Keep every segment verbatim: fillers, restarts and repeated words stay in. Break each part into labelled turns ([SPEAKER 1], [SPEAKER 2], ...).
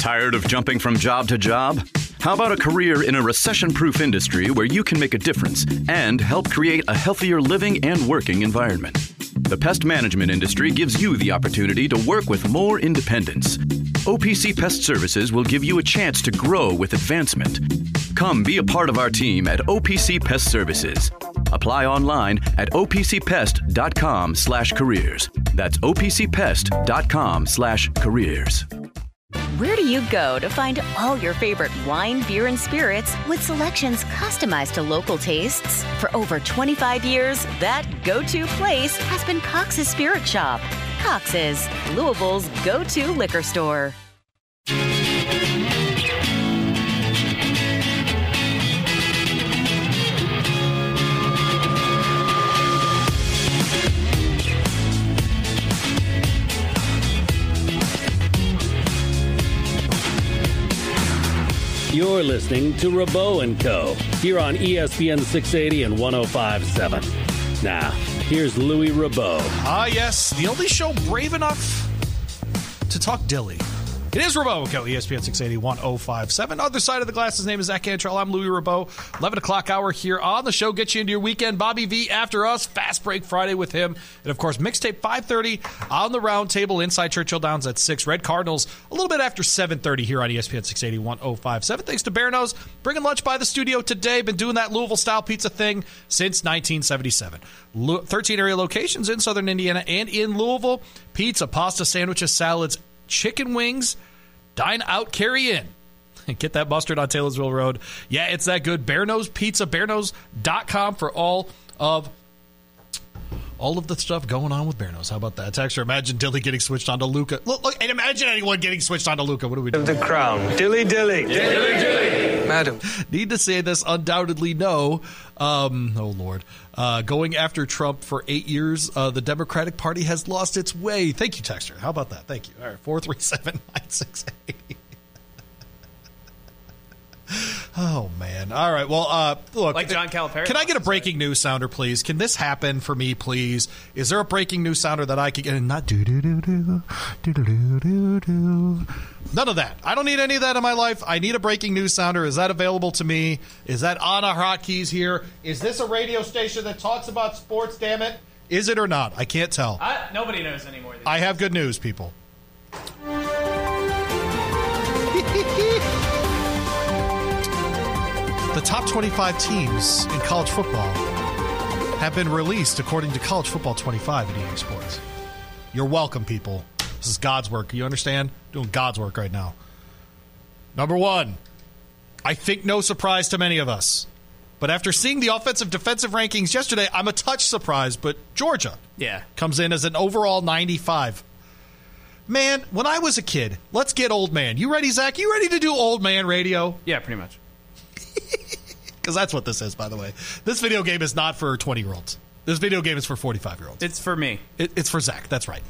[SPEAKER 1] Tired of jumping from job to job? How about a career in a recession-proof industry where you can make a difference and help create a healthier living and working environment? The pest management industry gives you the opportunity to work with more independence. O P C Pest Services will give you a chance to grow with advancement. Come be a part of our team at O P C Pest Services. Apply online at O P C pest dot com slash careers. That's O P C pest dot com slash careers.
[SPEAKER 2] Where do you go to find all your favorite wine, beer, and spirits with selections customized to local tastes? For over twenty-five years, that go-to place has been Cox's Spirit Shop. Cox's, Louisville's go-to liquor store.
[SPEAKER 3] You're listening to Rabeau and Co. here on E S P N six eighty and one oh five point seven. Now, here's Louis Rabeau.
[SPEAKER 4] Ah, yes, the only show brave enough to talk dilly. It is Rabeau and Co. E S P N six eighty, one oh five point seven. Other side of the glass, his name is Zach Cantrell. I'm Louis Rabeau. eleven o'clock hour here on the show. Get you into your weekend. Bobby V after us. Fast break Friday with him. And, of course, Mixtape five thirty on the round table inside Churchill Downs at six. Red Cardinals a little bit after seven thirty here on E S P N six eighty, one oh five point seven. Thanks to Bear Nose. Bringing lunch by the studio today. Been doing that Louisville-style pizza thing since nineteen seventy-seven. thirteen area locations in southern Indiana and in Louisville. Pizza, pasta, sandwiches, salads, chicken wings. Dine out, carry in. Get that mustard on Taylorsville Road. Yeah, it's that good. Bear Nose Pizza, bear nose dot com for all of all of the stuff going on with Bear Nose. How about that? Texture, imagine Dilly getting switched onto Luka. Look, look, and imagine anyone getting switched onto Luka. What do we do?
[SPEAKER 5] The crown. Dilly, dilly. Dilly, dilly. Madam.
[SPEAKER 4] Need to say this? Undoubtedly no. Um, oh, Lord. Uh, going after Trump for eight years, uh, the Democratic Party has lost its way. Thank you, Texture. How about that? Thank you. All right, four three seven, nine six eight. Oh, man. All right. Well, uh, look.
[SPEAKER 6] Like John Calipari.
[SPEAKER 4] Can I get a breaking news sounder, please? Can this happen for me, please? Is there a breaking news sounder that I could get? And not do-do-do-do, do-do-do-do-do. None of that. I don't need any of that in my life. I need a breaking news sounder. Is that available to me? Is that on our hotkeys here? Is this a radio station that talks about sports, damn it? Is it or not? I can't tell.
[SPEAKER 6] I, nobody knows anymore.
[SPEAKER 4] I have good news, people. The top twenty-five teams in college football have been released according to College Football twenty-five at E A Sports. You're welcome, people. This is God's work. You understand? Doing God's work right now. Number one, I think no surprise to many of us. But after seeing the offensive defensive rankings yesterday, I'm a touch surprised. But Georgia
[SPEAKER 6] yeah.
[SPEAKER 4] comes in as an overall ninety-five. Man, when I was a kid, let's get old man. You ready, Zach? You ready to do old man radio?
[SPEAKER 6] Yeah, pretty much.
[SPEAKER 4] Because that's what this is, by the way. This video game is not for twenty-year-olds. This video game is for forty-five-year-olds.
[SPEAKER 6] It's for me.
[SPEAKER 4] It, it's for Zach. That's right.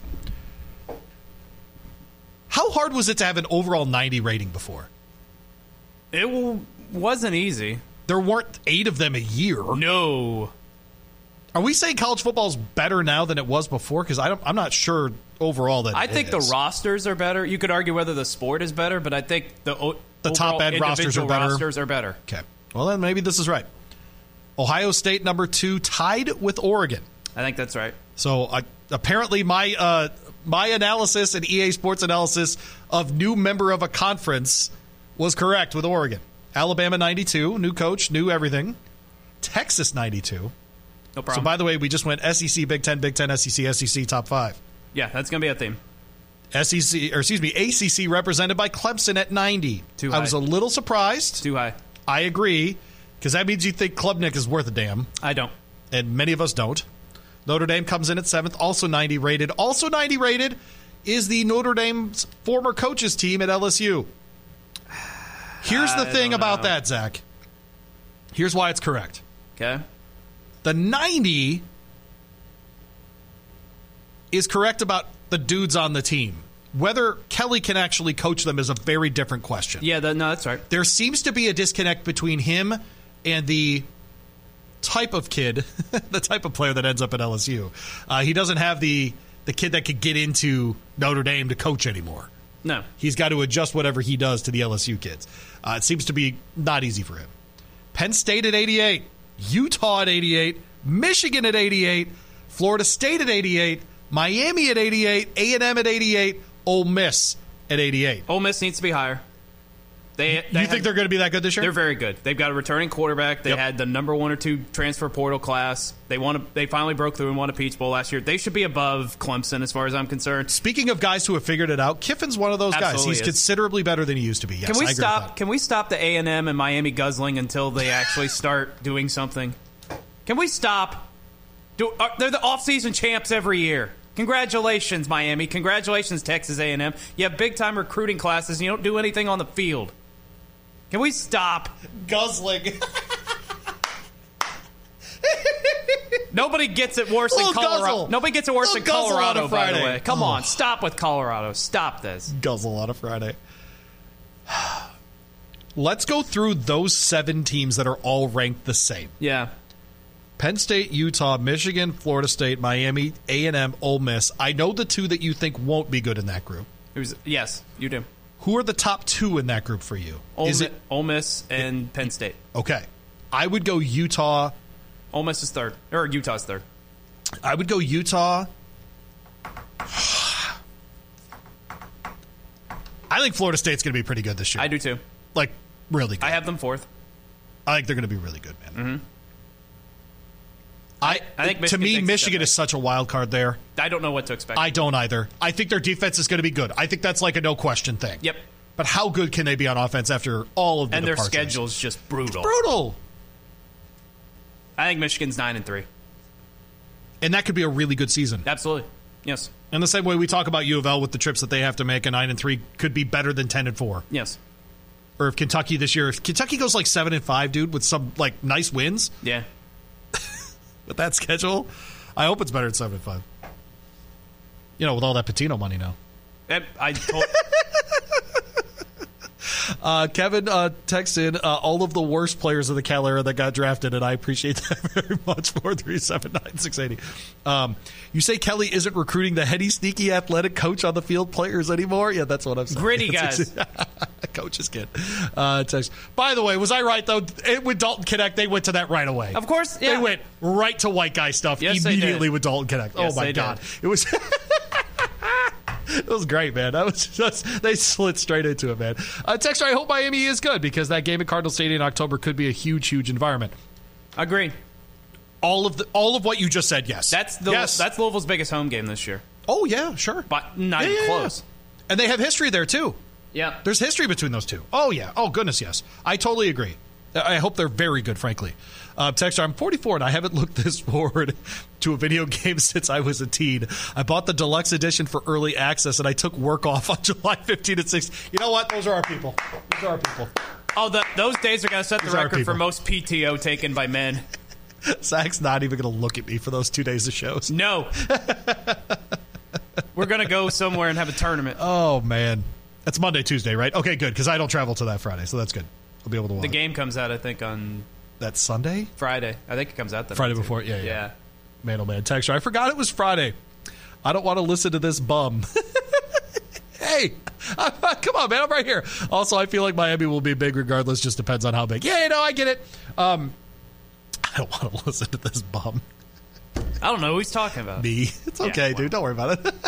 [SPEAKER 4] How hard was it to have an overall ninety rating before?
[SPEAKER 6] It w- wasn't easy.
[SPEAKER 4] There weren't eight of them a year.
[SPEAKER 6] No.
[SPEAKER 4] Are we saying college football is better now than it was before? Because I'm not sure overall that
[SPEAKER 6] I
[SPEAKER 4] it
[SPEAKER 6] think
[SPEAKER 4] is.
[SPEAKER 6] the rosters are better. You could argue whether the sport is better, but I think the o-
[SPEAKER 4] the top end rosters are better.
[SPEAKER 6] Rosters are better.
[SPEAKER 4] Okay. Well, then maybe this is right. Ohio State, number two, tied with Oregon.
[SPEAKER 6] I think that's right.
[SPEAKER 4] So uh, apparently my uh, my analysis and E A Sports analysis of new member of a conference was correct with Oregon. Alabama, ninety-two, new coach, new everything. Texas, ninety-two.
[SPEAKER 6] No problem.
[SPEAKER 4] So, by the way, we just went S E C, Big Ten, Big Ten, S E C, S E C, top five.
[SPEAKER 6] Yeah, that's going to be a theme.
[SPEAKER 4] S E C, or excuse me, A C C represented by Clemson at ninety.
[SPEAKER 6] Too high.
[SPEAKER 4] I was a little surprised.
[SPEAKER 6] Too high.
[SPEAKER 4] I agree, because that means you think Klubnik is worth a damn.
[SPEAKER 6] I don't.
[SPEAKER 4] And many of us don't. Notre Dame comes in at seventh, also ninety rated. Also ninety rated is the Notre Dame's former coaches team at L S U. Here's the
[SPEAKER 6] I
[SPEAKER 4] thing
[SPEAKER 6] don't
[SPEAKER 4] about
[SPEAKER 6] know.
[SPEAKER 4] that, Zach. Here's why it's correct.
[SPEAKER 6] Okay.
[SPEAKER 4] The ninety is correct about the dudes on the team. Whether Kelly can actually coach them is a very different question.
[SPEAKER 6] Yeah, that, no, that's right.
[SPEAKER 4] There seems to be a disconnect between him and the type of kid, the type of player that ends up at L S U. Uh, he doesn't have the the kid that could get into Notre Dame to coach anymore. No.
[SPEAKER 7] He's got to adjust whatever he does to the L S U kids. Uh, it seems to be not easy for him. Penn State at eighty-eight, Utah at eighty-eight, Michigan at eighty-eight, Florida State at eighty-eight, Miami at eighty-eight, A and M at eighty-eight, Ole Miss at eighty-eight.
[SPEAKER 6] Ole Miss needs to be higher. They, they
[SPEAKER 7] you think
[SPEAKER 6] have,
[SPEAKER 7] they're going to be that good this year?
[SPEAKER 6] They're very good. They've got a returning quarterback. They
[SPEAKER 7] Yep.
[SPEAKER 6] had the number one or two transfer portal class. They won. A, they finally broke through and won a Peach Bowl last year. They should be above Clemson as far as I'm concerned.
[SPEAKER 7] Speaking of guys who have figured it out, Kiffin's one of those
[SPEAKER 6] Absolutely
[SPEAKER 7] guys. He's
[SPEAKER 6] is.
[SPEAKER 7] considerably better than he used to be. Yes,
[SPEAKER 6] Can we
[SPEAKER 7] I agree with
[SPEAKER 6] stop?
[SPEAKER 7] that.
[SPEAKER 6] Can we stop the A and M and Miami guzzling until they actually start doing something? Can we stop? Do, are, they're the off-season champs every year. Congratulations, Miami. Congratulations, Texas A and M. You have big-time recruiting classes, and you don't do anything on the field. Can we stop?
[SPEAKER 7] Guzzling.
[SPEAKER 6] Nobody gets it worse than
[SPEAKER 7] Little
[SPEAKER 6] Colorado.
[SPEAKER 7] guzzle.
[SPEAKER 6] Nobody gets it worse
[SPEAKER 7] Little
[SPEAKER 6] than
[SPEAKER 7] guzzle on
[SPEAKER 6] Colorado,
[SPEAKER 7] a
[SPEAKER 6] by the
[SPEAKER 7] Friday.
[SPEAKER 6] way. Come
[SPEAKER 7] Oh.
[SPEAKER 6] on, stop with Colorado. Stop this.
[SPEAKER 7] Guzzle on a Friday. Let's go through those seven teams that are all ranked the same.
[SPEAKER 6] Yeah.
[SPEAKER 7] Penn State, Utah, Michigan, Florida State, Miami, A and M, Ole Miss. I know the two that you think won't be good in that group.
[SPEAKER 6] It was, yes, you do.
[SPEAKER 7] Who are the top two in that group for you?
[SPEAKER 6] Ole,
[SPEAKER 7] Is
[SPEAKER 6] Mi-
[SPEAKER 7] it
[SPEAKER 6] Ole Miss and Penn State.
[SPEAKER 7] okay? I would go Utah.
[SPEAKER 6] Ole Miss is third. Or Utah's third.
[SPEAKER 7] I would go Utah. I think Florida State's going to be pretty good this year.
[SPEAKER 6] I do too.
[SPEAKER 7] Like, really good.
[SPEAKER 6] I have them fourth.
[SPEAKER 7] I think they're going to be really good, man.
[SPEAKER 6] Mm-hmm.
[SPEAKER 7] I,
[SPEAKER 6] I think
[SPEAKER 7] to
[SPEAKER 6] Michigan
[SPEAKER 7] me,
[SPEAKER 6] takes a
[SPEAKER 7] Michigan
[SPEAKER 6] step
[SPEAKER 7] is such a wild card there.
[SPEAKER 6] I don't know what to expect.
[SPEAKER 7] I don't either. I think their defense is going to be good. I think that's like a no question thing.
[SPEAKER 6] Yep.
[SPEAKER 7] But how good can they be on offense after all of the
[SPEAKER 6] And their
[SPEAKER 7] departures?
[SPEAKER 6] schedule's just brutal.
[SPEAKER 7] Brutal.
[SPEAKER 6] I think Michigan's nine and three.
[SPEAKER 7] And that could be a really good season.
[SPEAKER 6] Absolutely. Yes.
[SPEAKER 7] In the same way we talk about U of L with the trips that they have to make, a nine and three could be better than ten and four.
[SPEAKER 6] Yes.
[SPEAKER 7] Or if Kentucky this year, if Kentucky goes like seven and five, dude, with some like nice wins
[SPEAKER 6] Yeah.
[SPEAKER 7] with that schedule, I hope it's better than seven and five. You know, with all that Patino money now.
[SPEAKER 6] I, I told,
[SPEAKER 7] Uh, Kevin uh, texts in uh, all of the worst players of the Cal era that got drafted, and I appreciate that very much. four three seven nine six eight zero. Um, you say Kelly isn't recruiting the heady, sneaky, athletic coach on the field players anymore? Yeah, that's what I'm saying.
[SPEAKER 6] Gritty guys.
[SPEAKER 7] Coach's kid. Uh, text. By the way, was I right, though? It, with Dalton Connect, they went to that right away.
[SPEAKER 6] Of course, yeah.
[SPEAKER 7] They went right to white guy stuff
[SPEAKER 6] Yes, they
[SPEAKER 7] immediately
[SPEAKER 6] did.
[SPEAKER 7] with Dalton Connect.
[SPEAKER 6] Yes,
[SPEAKER 7] oh, my
[SPEAKER 6] they
[SPEAKER 7] God.
[SPEAKER 6] did.
[SPEAKER 7] It was... It was great, man. That was just, they slid straight into it, man. Uh, Texter, I hope Miami is good because that game at Cardinal Stadium in October could be a huge, huge environment.
[SPEAKER 6] Agreed.
[SPEAKER 7] All of the, all of what you just said, yes.
[SPEAKER 6] That's the
[SPEAKER 7] yes.
[SPEAKER 6] that's Louisville's biggest home game this year.
[SPEAKER 7] Oh, yeah, sure.
[SPEAKER 6] But not
[SPEAKER 7] Yeah,
[SPEAKER 6] even
[SPEAKER 7] yeah,
[SPEAKER 6] close.
[SPEAKER 7] yeah. And they have history there, too.
[SPEAKER 6] Yeah.
[SPEAKER 7] There's history between those two. Oh, yeah. Oh, goodness, yes. I totally agree. I hope they're very good, frankly. Uh, Texter, I'm forty-four, and I haven't looked this forward to a video game since I was a teen. I bought the deluxe edition for early access, and I took work off on July fifteenth and sixteenth. You know what? Those are our people. Those are our people.
[SPEAKER 6] Oh, the, those days are going to set the
[SPEAKER 7] These are our
[SPEAKER 6] record for
[SPEAKER 7] people.
[SPEAKER 6] most P T O taken by men.
[SPEAKER 7] Zach's not even going to look at me for those two days of shows.
[SPEAKER 6] No. We're going to go somewhere and have a tournament.
[SPEAKER 7] Oh, man. That's Monday, Tuesday, right? Okay, good, because I don't travel till that Friday, so that's good. I'll be able to watch.
[SPEAKER 6] The game comes out, I think, on
[SPEAKER 7] That's Sunday?
[SPEAKER 6] Friday. I think it comes out that
[SPEAKER 7] Friday
[SPEAKER 6] night, too.
[SPEAKER 7] before, yeah, yeah.
[SPEAKER 6] Yeah.
[SPEAKER 7] Man, oh, man. Texture, I forgot it was Friday. I don't want to listen to this bum. Hey, come on, man. I'm right here. Also, I feel like Miami will be big regardless. Just depends on how big. Yeah, no, I get it. Um, I don't want to listen to this bum.
[SPEAKER 6] I don't know who he's talking about.
[SPEAKER 7] Me. It's okay,
[SPEAKER 6] Yeah,
[SPEAKER 7] dude. Don't worry about it.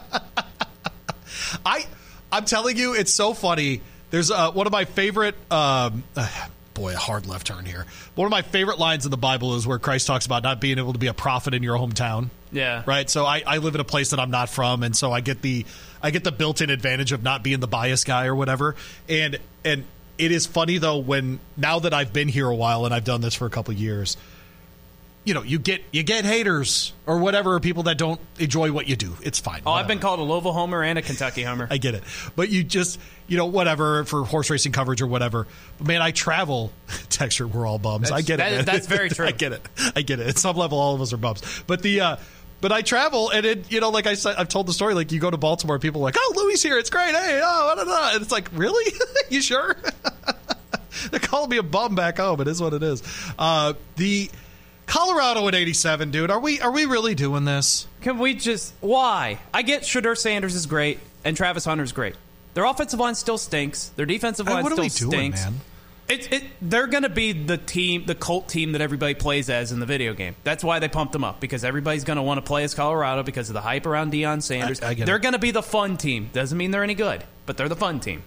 [SPEAKER 7] I, I'm telling you, it's so funny. There's uh, one of my favorite, um, uh, boy, a hard left turn here. One of my favorite lines in the Bible is where Christ talks about not being able to be a prophet in your hometown.
[SPEAKER 6] Yeah.
[SPEAKER 7] Right. So I, I live in a place that I'm not from, and so I get the I get the built-in advantage of not being the bias guy or whatever. And and it is funny though when now that I've been here a while and I've done this for a couple of years, you know, you get you get haters or whatever, or people that don't enjoy what you do. It's fine.
[SPEAKER 6] Oh,
[SPEAKER 7] whatever.
[SPEAKER 6] I've been called a Louisville homer and a Kentucky homer.
[SPEAKER 7] I get it. But you just, you know, whatever, for horse racing coverage or whatever. But, man, I travel. Texture, we're all bums.
[SPEAKER 6] That's-
[SPEAKER 7] I get
[SPEAKER 6] that-
[SPEAKER 7] it, man.
[SPEAKER 6] that's very true.
[SPEAKER 7] I get it. I get it. At some level, all of us are bums. But the, uh, but I travel, and it, you know, like I said, I've told the story, like, you go to Baltimore, people are like, oh, Louis here. It's great. Hey, oh, da, da, da. And it's like, really? You sure? They're calling me a bum back home. It is what it is. Uh, the Colorado at eighty-seven, dude. Are we, are we really doing this?
[SPEAKER 6] Can we just... Why? I get Shedeur Sanders is great, and Travis Hunter is great. Their offensive line still stinks. Their defensive line
[SPEAKER 7] what
[SPEAKER 6] still
[SPEAKER 7] are we doing,
[SPEAKER 6] stinks.
[SPEAKER 7] man?
[SPEAKER 6] It, it, they're going to be the team, the cult team that everybody plays as in the video game. That's why they pumped them up, because everybody's going to want to play as Colorado because of the hype around Deion Sanders.
[SPEAKER 7] I, I
[SPEAKER 6] they're going to be the fun team. Doesn't mean they're any good, but they're the fun team.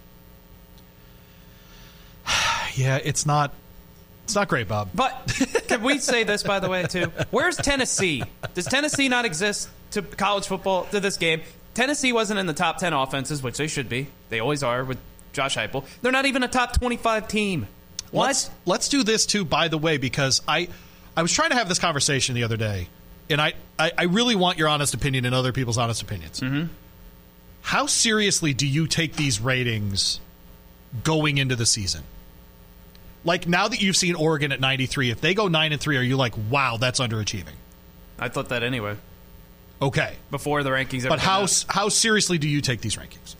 [SPEAKER 7] Yeah, it's not. It's not great, Bob.
[SPEAKER 6] But can we say this, by the way, too? Where's Tennessee? Does Tennessee not exist to college football, to this game? Tennessee wasn't in the top ten offenses, which they should be. They always are with Josh Heupel. They're not even a top twenty-five team. What?
[SPEAKER 7] Let's, let's do this, too, by the way, because I I was trying to have this conversation the other day, and I, I, I really want your honest opinion and other people's honest opinions.
[SPEAKER 6] Mm-hmm.
[SPEAKER 7] How seriously do you take these ratings going into the season? Like, now that you've seen Oregon at ninety-three, if they go nine and three, are you like, wow, that's underachieving?
[SPEAKER 6] I thought that anyway.
[SPEAKER 7] Okay.
[SPEAKER 6] Before the rankings ever
[SPEAKER 7] But how
[SPEAKER 6] out.
[SPEAKER 7] how seriously do you take these rankings?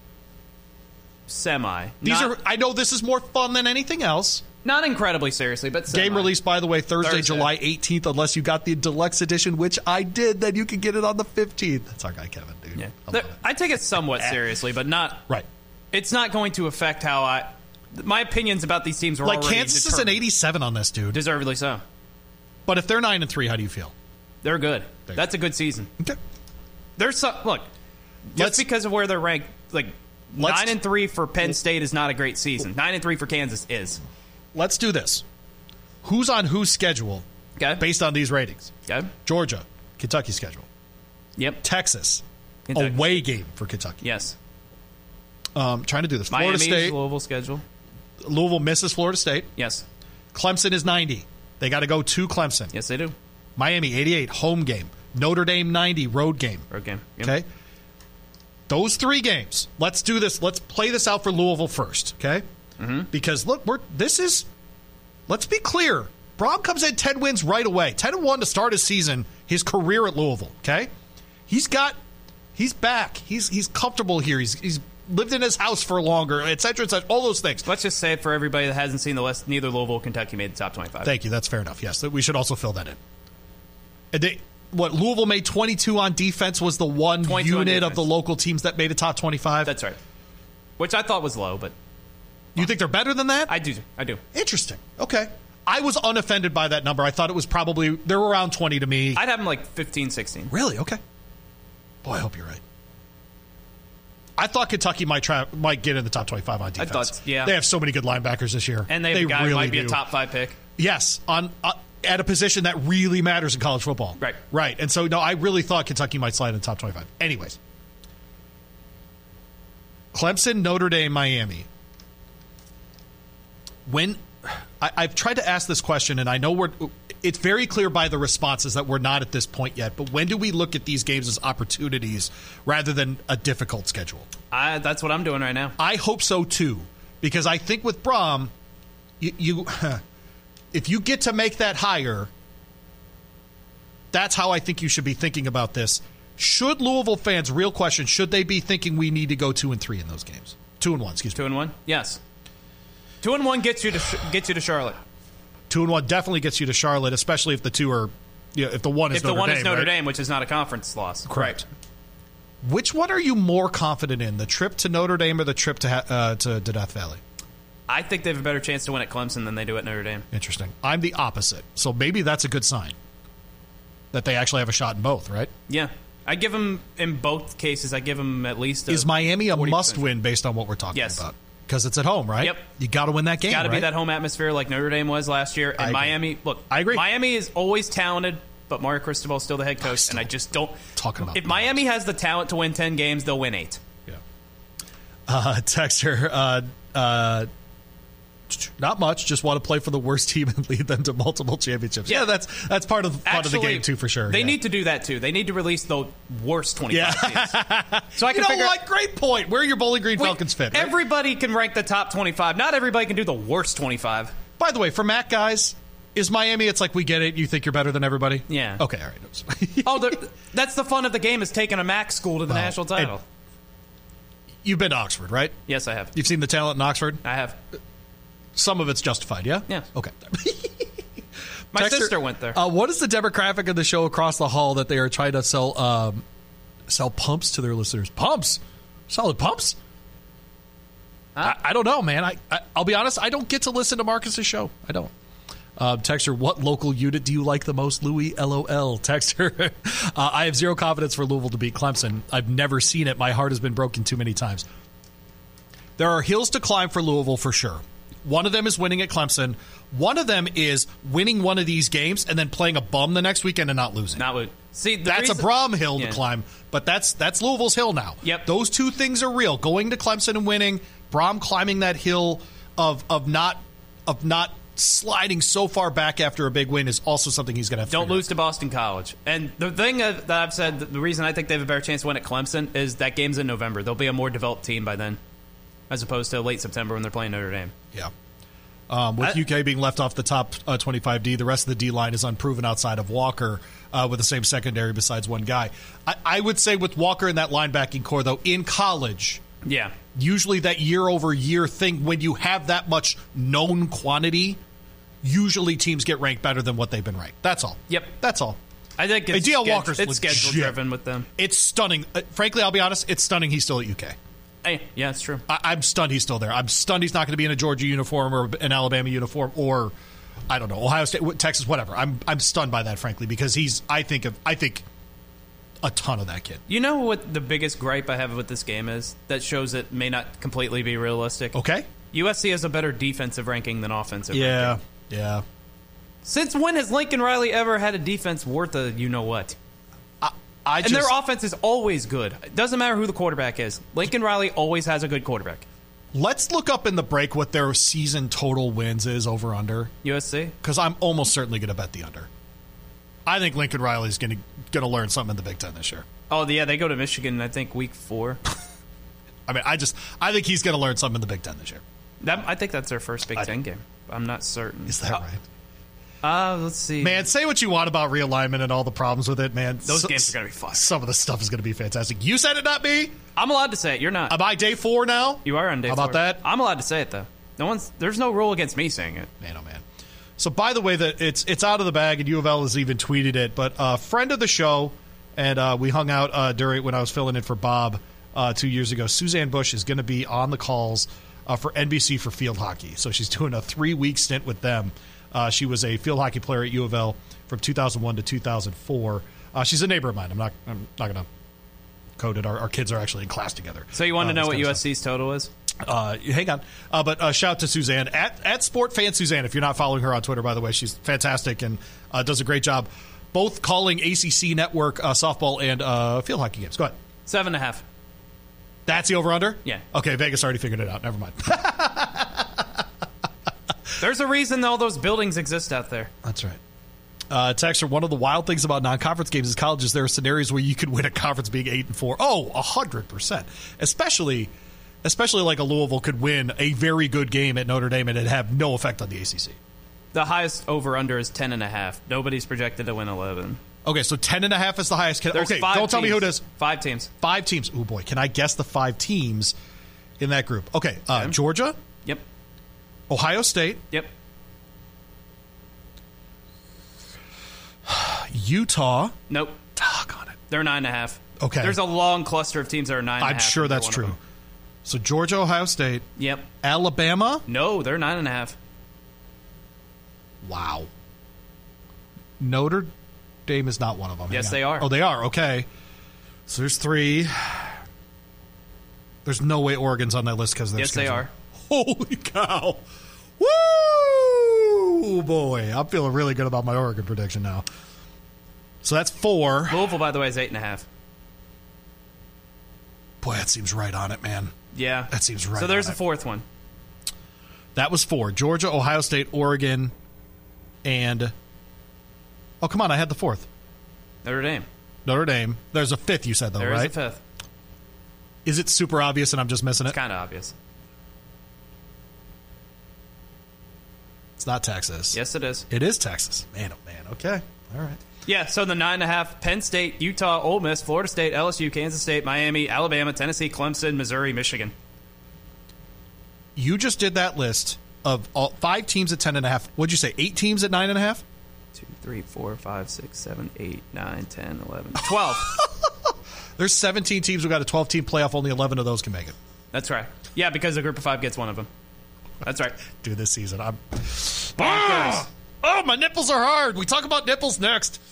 [SPEAKER 6] Semi.
[SPEAKER 7] These
[SPEAKER 6] not,
[SPEAKER 7] are. I know this is more fun than anything else.
[SPEAKER 6] Not incredibly seriously, but semi.
[SPEAKER 7] Game released, by the way, Thursday,
[SPEAKER 6] Thursday.
[SPEAKER 7] July eighteenth, unless you got the deluxe edition, which I did, then you can get it on the fifteenth. That's our guy, Kevin, dude.
[SPEAKER 6] Yeah.
[SPEAKER 7] I,
[SPEAKER 6] There-
[SPEAKER 7] love it.
[SPEAKER 6] I take it somewhat seriously, but not.
[SPEAKER 7] Right.
[SPEAKER 6] It's not going to affect how I. My opinions about these teams are
[SPEAKER 7] Like,
[SPEAKER 6] already
[SPEAKER 7] Kansas is an
[SPEAKER 6] determined.
[SPEAKER 7] eighty-seven on this, dude.
[SPEAKER 6] Deservedly so.
[SPEAKER 7] But if they're nine and three, how do you feel?
[SPEAKER 6] They're good.
[SPEAKER 7] There you
[SPEAKER 6] That's a good season.
[SPEAKER 7] Okay.
[SPEAKER 6] There's some look. Just
[SPEAKER 7] Let's-
[SPEAKER 6] because of where they're ranked, like
[SPEAKER 7] Let's-
[SPEAKER 6] nine and three for Penn State is not a great season. Nine and three for Kansas is.
[SPEAKER 7] Let's do this. Who's on whose schedule
[SPEAKER 6] Okay.
[SPEAKER 7] based on these ratings?
[SPEAKER 6] Okay.
[SPEAKER 7] Georgia, Kentucky schedule.
[SPEAKER 6] Yep.
[SPEAKER 7] Texas,
[SPEAKER 6] Kentucky.
[SPEAKER 7] away game for Kentucky.
[SPEAKER 6] Yes.
[SPEAKER 7] Um, trying to do this. Florida
[SPEAKER 6] Miami's
[SPEAKER 7] State,
[SPEAKER 6] Louisville schedule.
[SPEAKER 7] Louisville misses Florida State.
[SPEAKER 6] Yes.
[SPEAKER 7] Clemson is ninety. They got to go to Clemson.
[SPEAKER 6] Yes, they do.
[SPEAKER 7] Miami, eighty-eight, home game. Notre Dame, ninety, road game.
[SPEAKER 6] Road game. Yep.
[SPEAKER 7] Okay? Those three games. Let's do this. Let's play this out for Louisville first, okay? Mm-hmm. Because, look, we're this is, let's be clear. Brom comes in ten wins right away. ten and one to start his season, his career at Louisville, okay? He's got, he's back. He's he's comfortable here. He's he's lived in his house for longer, et cetera, et cetera, all those things.
[SPEAKER 6] Let's just say it for everybody that hasn't seen the list. Neither Louisville or Kentucky made the top twenty-five.
[SPEAKER 7] Thank you. That's fair enough. Yes, we should also fill that in. And they, what Louisville made twenty-two on defense was the one
[SPEAKER 6] twenty-two on
[SPEAKER 7] unit of
[SPEAKER 6] defense.
[SPEAKER 7] the local teams that made a top twenty-five.
[SPEAKER 6] That's right. Which I thought was low, but
[SPEAKER 7] You think they're better than that?
[SPEAKER 6] I do. I do.
[SPEAKER 7] Interesting. Okay. I was unoffended by that number. I thought it was probably, they're around twenty to me.
[SPEAKER 6] I'd have them like fifteen, sixteen.
[SPEAKER 7] Really? Okay. Boy, I hope you're right. I thought Kentucky might try, might get in the top twenty-five on defense.
[SPEAKER 6] thought- yeah.
[SPEAKER 7] They have so many good linebackers this year.
[SPEAKER 6] And they have
[SPEAKER 7] they
[SPEAKER 6] a guy
[SPEAKER 7] really
[SPEAKER 6] who might be
[SPEAKER 7] do.
[SPEAKER 6] a top five pick.
[SPEAKER 7] Yes, on uh, at a position that really matters in college football.
[SPEAKER 6] Right.
[SPEAKER 7] Right. And so, no, I really thought Kentucky might slide in the top twenty-five. Anyways. Clemson, Notre Dame, Miami. When I, I've tried to ask this question, and I know we're it's very clear by the responses that we're not at this point yet, but when do we look at these games as opportunities rather than a difficult schedule?
[SPEAKER 6] I, that's what I'm doing right now.
[SPEAKER 7] I hope so too, because I think with Brom, you, you if you get to make that higher, that's how I think you should be thinking about this. Should Louisville fans, real question, should they be thinking we need to go two and three in those games? Two and one, excuse me.
[SPEAKER 6] Two and one? Yes. Two and one gets you to gets you to Charlotte.
[SPEAKER 7] Two and one definitely gets you to Charlotte, especially if the two are, you know, if the one is
[SPEAKER 6] If
[SPEAKER 7] Notre
[SPEAKER 6] the one
[SPEAKER 7] Dame,
[SPEAKER 6] is Notre
[SPEAKER 7] right?
[SPEAKER 6] Dame, which is not a conference loss.
[SPEAKER 7] Correct. Which one are you more confident in, the trip to Notre Dame or the trip to ha- uh, to Death Valley?
[SPEAKER 6] I think they have a better chance to win at Clemson than they do at Notre Dame.
[SPEAKER 7] Interesting. I'm the opposite, so maybe that's a good sign that they actually have a shot in both, right?
[SPEAKER 6] Yeah. I give them, in both cases, I give them at least a
[SPEAKER 7] Is Miami a
[SPEAKER 6] forty percent.
[SPEAKER 7] must-win based on what we're talking
[SPEAKER 6] Yes.
[SPEAKER 7] about? Because it's at home, right?
[SPEAKER 6] Yep.
[SPEAKER 7] You got to win that game,
[SPEAKER 6] Got to
[SPEAKER 7] right?
[SPEAKER 6] be that home atmosphere like Notre Dame was last year.
[SPEAKER 7] I
[SPEAKER 6] And
[SPEAKER 7] agree.
[SPEAKER 6] Miami, look,
[SPEAKER 7] I agree.
[SPEAKER 6] Miami is always talented, but Mario Cristobal is still the head coach,
[SPEAKER 7] still
[SPEAKER 6] and I just don't.
[SPEAKER 7] talking about
[SPEAKER 6] If
[SPEAKER 7] that.
[SPEAKER 6] Miami has the talent to win ten games, they'll win eight.
[SPEAKER 7] Yeah. Uh, Texter, uh, uh, not much. Just want to play for the worst team and lead them to multiple championships. Yeah,
[SPEAKER 6] Yeah.
[SPEAKER 7] that's that's part of part of the game too, for sure.
[SPEAKER 6] They
[SPEAKER 7] yeah.
[SPEAKER 6] need to do that too. They need to release the worst twenty-five
[SPEAKER 7] Yeah.
[SPEAKER 6] teams. So I
[SPEAKER 7] You
[SPEAKER 6] can
[SPEAKER 7] know
[SPEAKER 6] figure
[SPEAKER 7] what? Great point. Where are your Bowling Green
[SPEAKER 6] Wait,
[SPEAKER 7] Falcons fit? Right?
[SPEAKER 6] Everybody can rank the top twenty-five. Not everybody can do the worst twenty-five.
[SPEAKER 7] By the way, for Mac guys, is Miami? It's like we get it. You think you're better than everybody?
[SPEAKER 6] Yeah.
[SPEAKER 7] Okay. All right.
[SPEAKER 6] Oh, the- that's the fun of the game, is taking a MAC school to the
[SPEAKER 7] Well,
[SPEAKER 6] national title.
[SPEAKER 7] and- You've been to Oxford, right?
[SPEAKER 6] Yes, I have.
[SPEAKER 7] You've seen the talent in Oxford.
[SPEAKER 6] I have.
[SPEAKER 7] Some of it's justified, yeah?
[SPEAKER 6] Yeah.
[SPEAKER 7] Okay.
[SPEAKER 6] My
[SPEAKER 7] Texter,
[SPEAKER 6] sister went there.
[SPEAKER 7] Uh, what is the demographic of the show across the hall that they are trying to sell um, sell pumps to their listeners? Pumps? Solid pumps?
[SPEAKER 4] I, I don't know, man. I, I I'll be honest. I don't get to listen to Marcus's show. I don't. Uh, Texter, what local unit do you like the most? Louis, LOL. Texter, uh, I have zero confidence for Louisville to beat Clemson. I've never seen it. My heart has been broken too many times. There are hills to climb for Louisville for sure. One of them is winning at Clemson. One of them is winning one of these games and then playing a bum the next weekend and not losing.
[SPEAKER 6] Not lo- See, the
[SPEAKER 4] that's
[SPEAKER 6] reason-
[SPEAKER 4] a Brom hill
[SPEAKER 6] yeah.
[SPEAKER 4] to climb, but that's that's Louisville's hill now.
[SPEAKER 6] Yep.
[SPEAKER 4] Those two things are real. Going to Clemson and winning, Brom climbing that hill of of not of not sliding so far back after a big win is also something he's going to have to
[SPEAKER 6] Don't
[SPEAKER 4] figure
[SPEAKER 6] lose to Boston College. And the thing that I've said, the reason I think they have a better chance to win at Clemson is that game's in November. They'll be a more developed team by then, as opposed to late September when they're playing Notre Dame.
[SPEAKER 4] Yeah. Um, with
[SPEAKER 6] I,
[SPEAKER 4] U K being left off the top uh, twenty-five D, the rest of the D-line is unproven outside of Walker uh, with the same secondary besides one guy. I, I would say with Walker in that linebacking core, though, in college,
[SPEAKER 6] yeah,
[SPEAKER 4] usually that year-over-year thing, when you have that much known quantity, usually teams get ranked better than what they've been ranked. That's all.
[SPEAKER 6] Yep.
[SPEAKER 4] That's all.
[SPEAKER 6] I think it's,
[SPEAKER 4] D L
[SPEAKER 6] sched-
[SPEAKER 4] Walker's
[SPEAKER 6] it's
[SPEAKER 4] legit.
[SPEAKER 6] schedule-driven with them.
[SPEAKER 4] It's stunning. Uh, frankly, I'll be honest, it's stunning he's still at U K.
[SPEAKER 6] Hey, yeah, it's true.
[SPEAKER 4] I, I'm stunned he's still there. I'm stunned he's not going to be in a Georgia uniform or an Alabama uniform or, I don't know, Ohio State, Texas, whatever. I'm I'm stunned by that, frankly, because he's, I think, of I think a ton of that kid.
[SPEAKER 6] You know what the biggest gripe I have with this game is that shows it may not completely be realistic?
[SPEAKER 4] Okay.
[SPEAKER 6] U S C has a better defensive ranking than offensive
[SPEAKER 4] Yeah,
[SPEAKER 6] ranking.
[SPEAKER 4] yeah.
[SPEAKER 6] Since when has Lincoln Riley ever had a defense worth a you-know-what?
[SPEAKER 4] I
[SPEAKER 6] And
[SPEAKER 4] just,
[SPEAKER 6] their offense is always good. It doesn't matter who the quarterback is. Lincoln Riley always has a good quarterback.
[SPEAKER 4] let's look up in the break what their season total wins is over under.
[SPEAKER 6] U S C?
[SPEAKER 4] Because I'm almost certainly going to bet the under. I think Lincoln Riley's going to going to learn something in the Big Ten this year.
[SPEAKER 6] Oh, yeah, they go to Michigan, I think, week four.
[SPEAKER 4] I mean, I just I think he's going to learn something in the Big Ten this year.
[SPEAKER 6] That, I think that's their first Big
[SPEAKER 4] I-
[SPEAKER 6] Ten game. I'm not certain.
[SPEAKER 4] Is that
[SPEAKER 6] uh,
[SPEAKER 4] right?
[SPEAKER 6] Uh, let's see.
[SPEAKER 4] Man, say what you want about realignment and all the problems with it, man.
[SPEAKER 6] Those
[SPEAKER 4] So-
[SPEAKER 6] games are going to be fun.
[SPEAKER 4] Some of the stuff is going to be fantastic. You said it, not me.
[SPEAKER 6] I'm allowed to say it. You're not.
[SPEAKER 4] Am I day four now?
[SPEAKER 6] You are on day
[SPEAKER 4] How about
[SPEAKER 6] four.
[SPEAKER 4] that?
[SPEAKER 6] I'm allowed to say it, though. No one's. There's no rule against me saying it.
[SPEAKER 4] Man, oh man. So, by the way, that it's it's out of the bag, and U of L has even tweeted it. But a uh, friend of the show, and uh, we hung out uh, during when I was filling in for Bob uh, two years ago. Suzanne Bush is going to be on the calls uh, for N B C for field hockey. So she's doing a three week stint with them. Uh, she was a field hockey player at U of L from two thousand one to two thousand four. Uh, she's a neighbor of mine. I'm not. I'm not going to code it. Our, our kids are actually in class together.
[SPEAKER 6] So you want to
[SPEAKER 4] Uh,
[SPEAKER 6] know
[SPEAKER 4] this
[SPEAKER 6] what
[SPEAKER 4] kind of
[SPEAKER 6] U S C's total is?
[SPEAKER 4] Uh, hang on. Uh, but uh, shout out to Suzanne at, at Sport Fan Suzanne. If you're not following her on Twitter, by the way, she's fantastic and uh, does a great job both calling A C C Network uh, softball and uh, field hockey games. Go ahead.
[SPEAKER 6] Seven and a half.
[SPEAKER 4] That's the over-under?
[SPEAKER 6] Yeah.
[SPEAKER 4] Okay, Vegas already figured it out. Never mind.
[SPEAKER 6] There's a reason all those buildings exist out there.
[SPEAKER 4] That's right. Uh, Texter, one of the wild things about non-conference games is colleges. There are scenarios where you could win a conference being eight and four. Oh, a hundred percent. Especially, especially like a Louisville could win a very good game at Notre Dame and it have no effect on the A C C.
[SPEAKER 6] The highest over-under is ten and a half. Nobody's projected to win eleven.
[SPEAKER 4] Okay, so ten and a half is the highest. Can,
[SPEAKER 6] There's
[SPEAKER 4] okay,
[SPEAKER 6] five
[SPEAKER 4] don't tell me
[SPEAKER 6] teams.
[SPEAKER 4] who it is.
[SPEAKER 6] Five teams.
[SPEAKER 4] Five teams. Oh boy, can I guess the five teams in that group? Okay, uh,
[SPEAKER 6] Okay.
[SPEAKER 4] Georgia,
[SPEAKER 6] Yep.
[SPEAKER 4] Ohio State,
[SPEAKER 6] Yep.
[SPEAKER 4] Utah.
[SPEAKER 6] Nope.
[SPEAKER 4] Doggone it.
[SPEAKER 6] They're nine and a half.
[SPEAKER 4] Okay.
[SPEAKER 6] There's a long cluster of teams that are nine and a
[SPEAKER 4] I'm
[SPEAKER 6] half.
[SPEAKER 4] sure
[SPEAKER 6] and they're
[SPEAKER 4] that's
[SPEAKER 6] one of
[SPEAKER 4] true.
[SPEAKER 6] them.
[SPEAKER 4] So Georgia, Ohio State,
[SPEAKER 6] Yep.
[SPEAKER 4] Alabama.
[SPEAKER 6] No, they're nine and a half.
[SPEAKER 4] Wow. Notre Dame is not one of them. Hang
[SPEAKER 6] Yes,
[SPEAKER 4] on.
[SPEAKER 6] they are.
[SPEAKER 4] Oh, they are. Okay. So there's three. There's no way Oregon's on that list because of their
[SPEAKER 6] Yes, they
[SPEAKER 4] schedule.
[SPEAKER 6] are.
[SPEAKER 4] Holy cow. Woo! Boy, I'm feeling really good about my Oregon prediction now. So that's four.
[SPEAKER 6] Louisville, by the way, is eight and a half.
[SPEAKER 4] Boy, that seems right on it, man.
[SPEAKER 6] Yeah.
[SPEAKER 4] That seems right
[SPEAKER 6] So there's
[SPEAKER 4] on
[SPEAKER 6] a
[SPEAKER 4] it.
[SPEAKER 6] fourth one.
[SPEAKER 4] That was four. Georgia, Ohio State, Oregon, and... Oh, come on, I had the fourth.
[SPEAKER 6] Notre Dame.
[SPEAKER 4] Notre Dame. There's a fifth, you said, though,
[SPEAKER 6] There is
[SPEAKER 4] right?
[SPEAKER 6] a fifth.
[SPEAKER 4] Is it super obvious and I'm just missing it?
[SPEAKER 6] It's kind of obvious.
[SPEAKER 4] It's not Texas.
[SPEAKER 6] Yes, it is.
[SPEAKER 4] It is Texas. Man, oh, man. Okay. All right.
[SPEAKER 6] Yeah, so the nine and a half: Penn State, Utah, Ole Miss, Florida State, L S U, Kansas State, Miami, Alabama, Tennessee, Clemson, Missouri, Michigan.
[SPEAKER 4] You just did that list of all, five teams at ten and a half. What'd you say? Eight teams at nine and a half?
[SPEAKER 6] Two, three, four, five, six, seven, eight, nine, ten, eleven, twelve.
[SPEAKER 4] There's seventeen teams who got a twelve-team playoff. Only eleven of those can make it.
[SPEAKER 6] That's right. Yeah, because the group of five gets one of them. That's right.
[SPEAKER 7] Do this season. I'm. Ah! Oh, my nipples are hard. We talk about nipples next.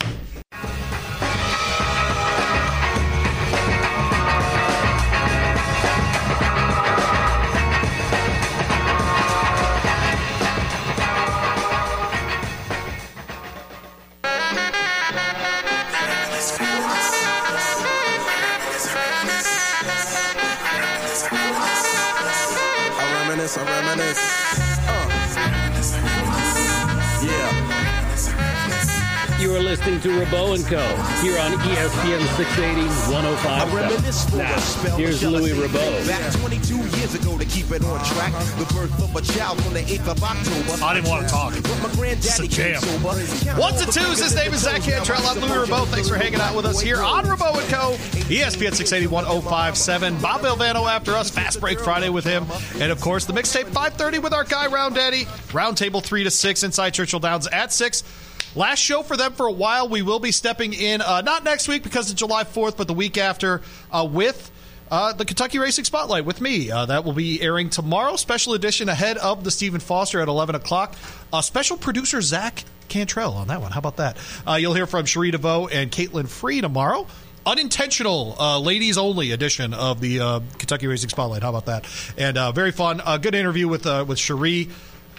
[SPEAKER 8] I reminisce. Uh. Yeah.
[SPEAKER 3] You are listening to Rabo and Co. here on E S P N six eighty, one oh five point seven. Now, here's Louis Rabo.
[SPEAKER 8] Back twenty-two years ago to keep it on track. The birth of a child on the eighth of October.
[SPEAKER 7] I didn't want to talk. It's a jam. Ones and twos. His name is Zach Cantrell. I'm Louis Rabo. Thanks for hanging out with us here on Rabo and Co. E S P N six eighty, one oh five point seven. Bob Bilvano after us. Fast Break Friday with him. And, of course, the mixtape five thirty with our guy, Round Daddy. Roundtable three to six inside Churchill Downs at six. Last show for them for a while. We will be stepping in, uh, not next week because it's July fourth, but the week after uh, with uh, the Kentucky Racing Spotlight with me. Uh, that will be airing tomorrow. Special edition ahead of the Stephen Foster at eleven o'clock. Uh, special producer Zach Cantrell on that one. How about that? Uh, you'll hear from Cherie DeVoe and Caitlin Free tomorrow. Unintentional, uh, ladies-only edition of the uh, Kentucky Racing Spotlight. How about that? And uh, very fun. Uh, good interview with uh, with Cherie.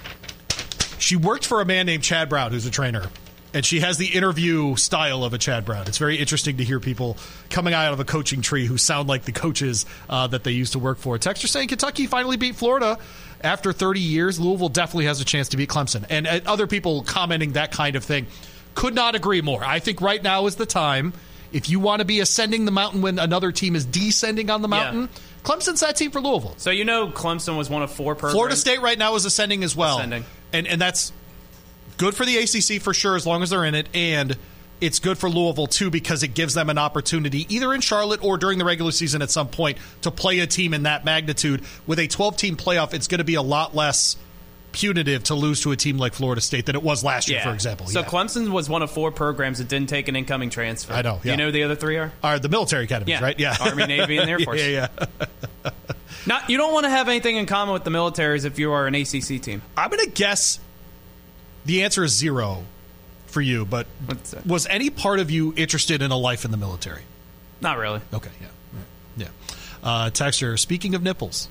[SPEAKER 7] She worked for a man named Chad Brown, who's a trainer, and she has the interview style of a Chad Brown. It's very interesting to hear people coming out of a coaching tree who sound like the coaches uh, that they used to work for. Texter saying Kentucky finally beat Florida after thirty years. Louisville definitely has a chance to beat Clemson. And, and other people commenting that kind of thing. Could not agree more. I think right now is the time. If you want to be ascending the mountain when another team is descending on the mountain, yeah. Clemson's that team for Louisville.
[SPEAKER 6] So you know Clemson was one of four programs.
[SPEAKER 7] Florida State right now is ascending as well.
[SPEAKER 6] Ascending.
[SPEAKER 7] And and that's good for the A C C for sure as long as they're in it, and it's good for Louisville too because it gives them an opportunity either in Charlotte or during the regular season at some point to play a team in that magnitude. With a twelve-team playoff, it's going to be a lot less punitive to lose to a team like Florida State than it was last year,
[SPEAKER 6] yeah.
[SPEAKER 7] for example.
[SPEAKER 6] So
[SPEAKER 7] yeah.
[SPEAKER 6] Clemson was one of four programs that didn't take an incoming transfer.
[SPEAKER 7] I know. Yeah.
[SPEAKER 6] You know who the other three are?
[SPEAKER 7] Are the military academies,
[SPEAKER 6] yeah.
[SPEAKER 7] right? Yeah.
[SPEAKER 6] Army, Navy, and Air Force.
[SPEAKER 7] yeah, yeah.
[SPEAKER 6] Not, you don't want to have anything in common with the militaries if you are an A C C team.
[SPEAKER 7] I'm going to guess the answer is zero for you, but was any part of you interested in a life in the military?
[SPEAKER 6] Not really.
[SPEAKER 7] Okay, yeah. Yeah. Uh, Texter, speaking of nipples.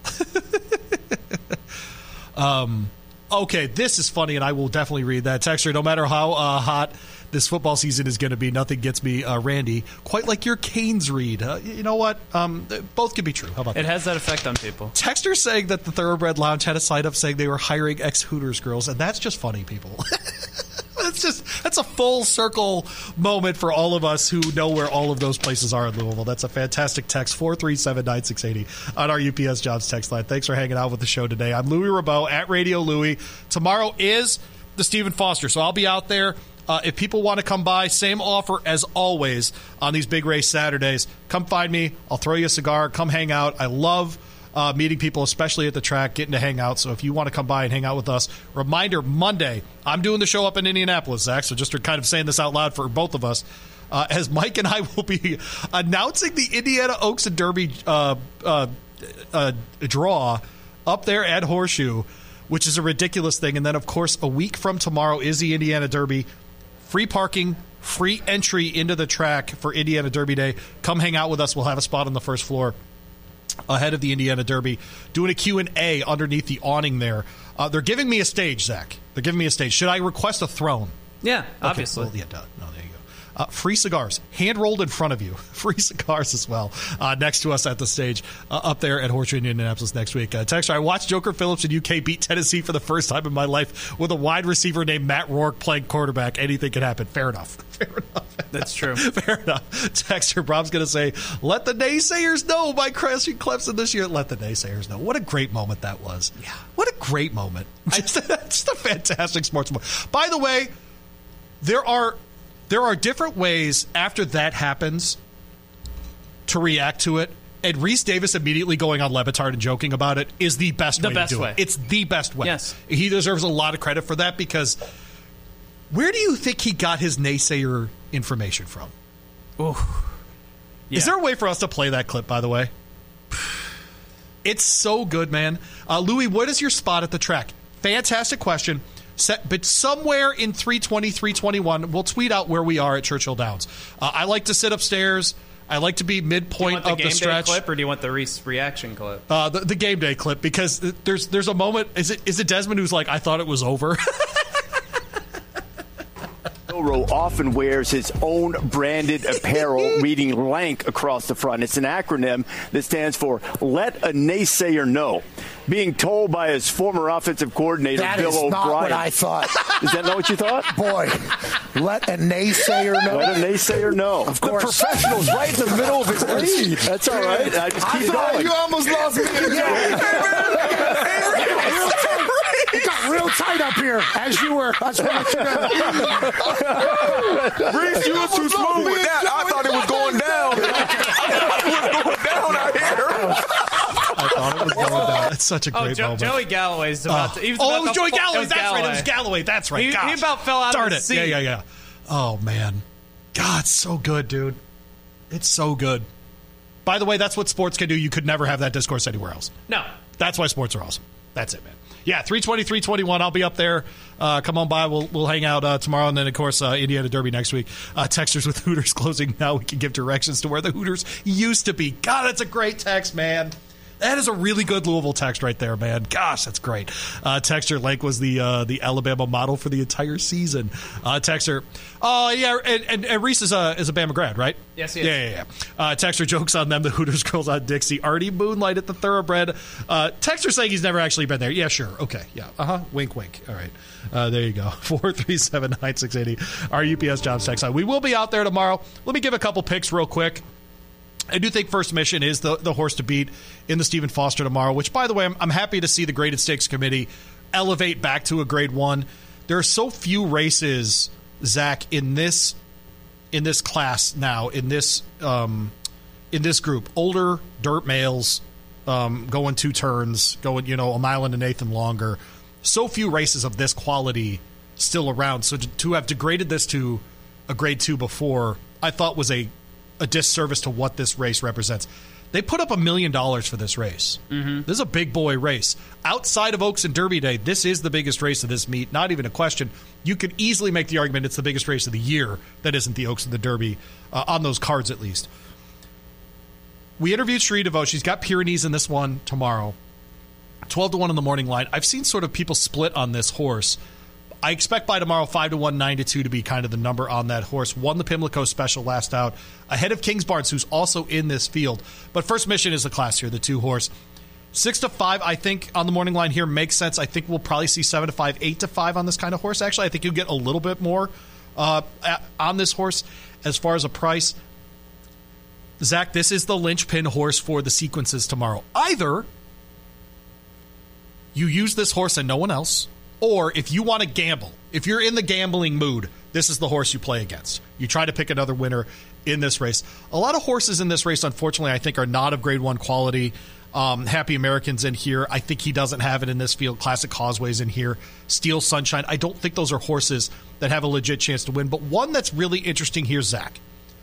[SPEAKER 7] um, okay, this is funny, and I will definitely read that. Texter, no matter how uh, hot this football season is going to be, nothing gets me, uh, Randy, quite like your Canes read. Uh, you know what? Um, both can be true. How about
[SPEAKER 6] it? It
[SPEAKER 7] that?
[SPEAKER 6] has that effect on people.
[SPEAKER 7] Texter saying that the Thoroughbred Lounge had a sign up saying they were hiring ex-Hooters girls, and that's just funny, people. That's just that's a full circle moment for all of us who know where all of those places are in Louisville. That's a fantastic text, four three seven, nine six eight zero on our U P S Jobs text line. Thanks for hanging out with the show today. I'm Louis Rabo at Radio Louis. Tomorrow is the Stephen Foster, so I'll be out there. Uh, if people want to come by, same offer as always on these big race Saturdays. Come find me. I'll throw you a cigar. Come hang out. I love Uh, meeting people, especially at the track, getting to hang out. So if you want to come by and hang out with us, reminder, Monday, I'm doing the show up in Indianapolis, Zach, so just kind of saying this out loud for both of us, uh, as Mike and I will be announcing the Indiana Oaks and Derby uh, uh, uh, draw up there at Horseshoe, which is a ridiculous thing. And then, of course, a week from tomorrow is the Indiana Derby. Free parking, free entry into the track for Indiana Derby Day. Come hang out with us. We'll have a spot on the first floor ahead of the Indiana Derby, doing a Q and A underneath the awning there. Uh, they're giving me a stage, Zach. They're giving me a stage. Should I request a throne?
[SPEAKER 6] Yeah,
[SPEAKER 7] okay,
[SPEAKER 6] obviously.
[SPEAKER 7] Well, yeah, no, there you go. Uh, free cigars, hand-rolled in front of you. Free cigars as well uh, next to us at the stage uh, up there at Horseshoe in Indianapolis next week. Uh, Texter, I watched Joker Phillips in U K beat Tennessee for the first time in my life with a wide receiver named Matt Rourke playing quarterback. Anything can happen. Fair enough. Fair enough.
[SPEAKER 6] That's true.
[SPEAKER 7] Fair enough. Texter, Rob's going to say, let the naysayers know by crushing Clemson this year. Let the naysayers know. What a great moment that was. Yeah. What a great moment. Just, just a fantastic sports moment. By the way, there are there are different ways after that happens to react to it. And Reese Davis immediately going on Le Batard and joking about it is the best
[SPEAKER 6] the
[SPEAKER 7] way
[SPEAKER 6] best
[SPEAKER 7] to do
[SPEAKER 6] way.
[SPEAKER 7] it. It's the best way.
[SPEAKER 6] Yes.
[SPEAKER 7] He deserves a lot of credit for that because where do you think he got his naysayer information from?
[SPEAKER 6] Ooh. Yeah.
[SPEAKER 7] Is there a way for us to play that clip, by the way? It's so good, man. Uh, Louis, what is your spot at the track? Fantastic question. Set, but somewhere in three twenty, three twenty-one, we'll tweet out where we are at Churchill Downs. Uh, I like to sit upstairs. I like to be midpoint
[SPEAKER 6] the
[SPEAKER 7] of the stretch.
[SPEAKER 6] Day clip, or do you want the Reese reaction clip?
[SPEAKER 7] Uh, the, the game day clip, because there's there's a moment. Is it is it Desmond who's like, I thought it was over?
[SPEAKER 9] Row often wears his own branded apparel reading LANK across the front. It's an acronym that stands for Let a Naysayer Know. Being told by his former offensive coordinator,
[SPEAKER 10] that
[SPEAKER 9] Bill O'Brien.
[SPEAKER 10] That is not what I thought.
[SPEAKER 9] Is that not what you thought?
[SPEAKER 10] Boy, let a naysayer know.
[SPEAKER 9] Let a naysayer know.
[SPEAKER 10] Of course.
[SPEAKER 9] The professional's right in the middle of his lead. That's all right. I just keep
[SPEAKER 10] I
[SPEAKER 9] going.
[SPEAKER 10] You almost lost me again. It got real tight up here as you were. That's what
[SPEAKER 9] Reese, you were too smooth with that. I thought it was going down. I thought it was going down out here.
[SPEAKER 7] I thought it was going down. It's such a great
[SPEAKER 6] oh, jo-
[SPEAKER 7] moment.
[SPEAKER 6] Joey Galloway's about
[SPEAKER 7] oh.
[SPEAKER 6] to. He was
[SPEAKER 7] oh,
[SPEAKER 6] about
[SPEAKER 7] it was
[SPEAKER 6] to
[SPEAKER 7] Joey
[SPEAKER 6] fall,
[SPEAKER 7] Galloway.
[SPEAKER 6] was
[SPEAKER 7] That's
[SPEAKER 6] Galloway.
[SPEAKER 7] right. It was Galloway. That's right.
[SPEAKER 6] He,
[SPEAKER 7] Gosh.
[SPEAKER 6] he about fell out
[SPEAKER 7] Darn
[SPEAKER 6] of the
[SPEAKER 7] it.
[SPEAKER 6] seat.
[SPEAKER 7] Yeah, yeah, yeah. Oh, man. God, it's so good, dude. It's so good. By the way, that's what sports can do. You could never have that discourse anywhere else.
[SPEAKER 6] No.
[SPEAKER 7] That's why sports are awesome. That's it, man. Yeah, three twenty, three twenty-one. I'll be up there. Uh, come on by. We'll we'll hang out uh, tomorrow, and then, of course, uh, Indiana Derby next week. Uh, Texters with Hooters closing now. We can give directions to where the Hooters used to be. God, that's a great text, man. That is a really good Louisville text right there, man. Gosh, that's great. Uh, Texter Lake was the uh, the Alabama model for the entire season. Uh, Texter, uh, yeah, and, and, and Reese is a is a Bama grad, right?
[SPEAKER 6] Yes, he is.
[SPEAKER 7] Yeah, yeah, yeah. Uh, Texter jokes on them. The Hooters girls on Dixie already moonlight at the Thoroughbred. Uh, Texter saying he's never actually been there. Yeah, sure. Okay, yeah. Uh huh. Wink, wink. All right. Uh, there you go. four three seven, nine six eight zero. Our U P S Jobs text line. We will be out there tomorrow. Let me give a couple picks real quick. I do think First Mission is the, the horse to beat in the Stephen Foster tomorrow, which, by the way, I'm, I'm happy to see the Graded Stakes Committee elevate back to a Grade One. There are so few races, Zach, in this in this class now, in this um, in this group. Older dirt males um, going two turns, going, you know, a mile and a eighth and longer. So few races of this quality still around. So to, to have degraded this to a Grade Two before, I thought was a a disservice to what this race represents. They put up a million dollars for this race. Mm-hmm. This is a big boy race. Outside of Oaks and Derby Day, this is the biggest race of this meet. Not even a question. You could easily make the argument it's the biggest race of the year that isn't the Oaks and the Derby, uh, on those cards at least. We interviewed Cherie DeVoe. She's got Pyrenees in this one tomorrow. twelve to one in the morning line. I've seen sort of people split on this horse. I expect by tomorrow five to one, nine to two to be kind of the number on that horse. Won the Pimlico Special last out ahead of Kingsbarns, who's also in this field. But First Mission is the class here, the two horse. Six to five, I think, on the morning line here makes sense. I think we'll probably see seven to five, eight to five on this kind of horse. Actually, I think you'll get a little bit more uh, on this horse as far as a price. Zach, this is the linchpin horse for the sequences tomorrow. Either you use this horse and no one else, or if you want to gamble, if you're in the gambling mood, this is the horse you play against. You try to pick another winner in this race. A lot of horses in this race, unfortunately, I think are not of Grade One quality. Um, Happy American's in here. I think he doesn't have it in this field. Classic Causeway's in here. Steel Sunshine. I don't think those are horses that have a legit chance to win. But one that's really interesting here, Zach,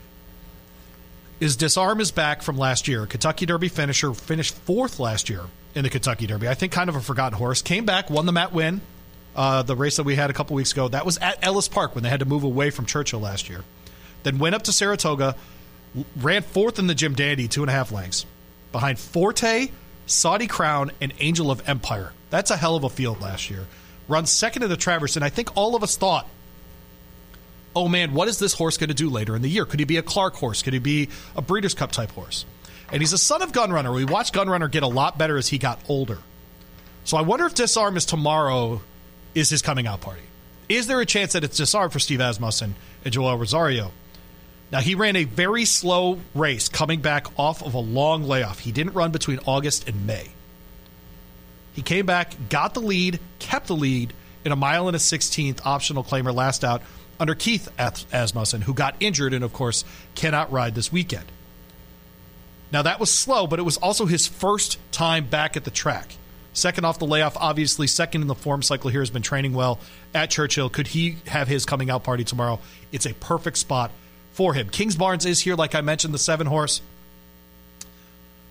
[SPEAKER 7] is Disarm is back from last year. Kentucky Derby finisher, finished fourth last year in the Kentucky Derby. I think kind of a forgotten horse. Came back, won the Matt Win. Uh, the race that we had a couple weeks ago, that was at Ellis Park when they had to move away from Churchill last year. Then went up to Saratoga, ran fourth in the Jim Dandy, two and a half lengths, behind Forte, Saudi Crown, and Angel of Empire. That's a hell of a field last year. Runs second in the Travers, and I think all of us thought, oh man, what is this horse going to do later in the year? Could he be a Clark horse? Could he be a Breeders' Cup type horse? And he's a son of Gunrunner. We watched Gunrunner get a lot better as he got older. So I wonder if Disarm is tomorrow is his coming out party. Is there a chance that it's Disarm for Steve Asmussen and Joel Rosario? Now, he ran a very slow race coming back off of a long layoff. He didn't run between August and May. He came back, got the lead, kept the lead in a mile and a sixteenth optional claimer last out under Keith Asmussen, who got injured and, of course, cannot ride this weekend. Now, that was slow, but it was also his first time back at the track. Second off the layoff, obviously. Second in the form cycle here, has been training well at Churchill. Could he have his coming out party tomorrow? It's a perfect spot for him. Kingsbarns is here, like I mentioned, the seven horse.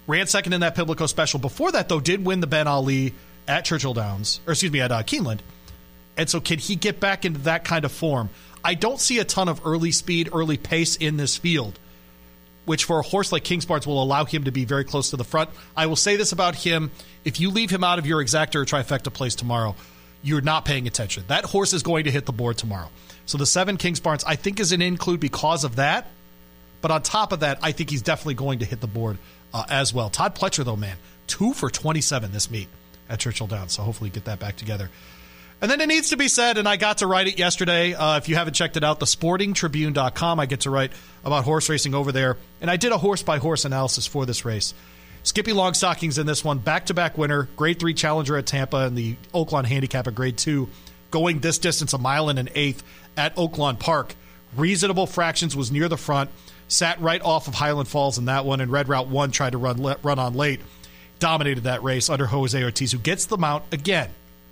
[SPEAKER 7] ran second in that Pimlico Special. Before that, though, did win the Ben Ali at Churchill Downs, or excuse me, at uh, Keeneland. And so can he get back into that kind of form? I don't see a ton of early speed, early pace in this field, which for a horse like Kingsbarns will allow him to be very close to the front. I will say this about him. If you leave him out of your exacta or trifecta plays tomorrow, you're not paying attention. That horse is going to hit the board tomorrow. So the seven Kingsbarns, I think, is an include because of that. But on top of that, I think he's definitely going to hit the board uh, as well. Todd Pletcher, though, man, two for twenty-seven this meet at Churchill Downs. So hopefully get that back together. And then it needs to be said, and I got to write it yesterday. Uh, if you haven't checked it out, the sporting tribune dot com, I get to write about horse racing over there. And I did a horse-by-horse analysis for this race. Skippy Longstockings in this one, back-to-back winner, grade three challenger at Tampa, and the Oaklawn handicap at grade two, going this distance, a mile and an eighth at Oaklawn Park. Reasonable fractions, was near the front, sat right off of Highland Falls in that one, and Red Route one tried to run, run on late. Dominated that race under Jose Ortiz, who gets the mount again.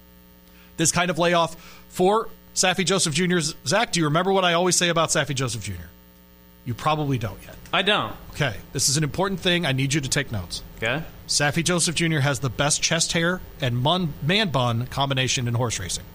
[SPEAKER 7] This kind of layoff for Saffie Joseph Junior Zach, do you remember what I always say about Saffie Joseph Junior? You probably don't yet.
[SPEAKER 6] I don't.
[SPEAKER 7] Okay, this is an important thing. I need you to take notes.
[SPEAKER 6] Okay.
[SPEAKER 7] Saffie Joseph Junior has the best chest hair and man, man bun combination in horse racing.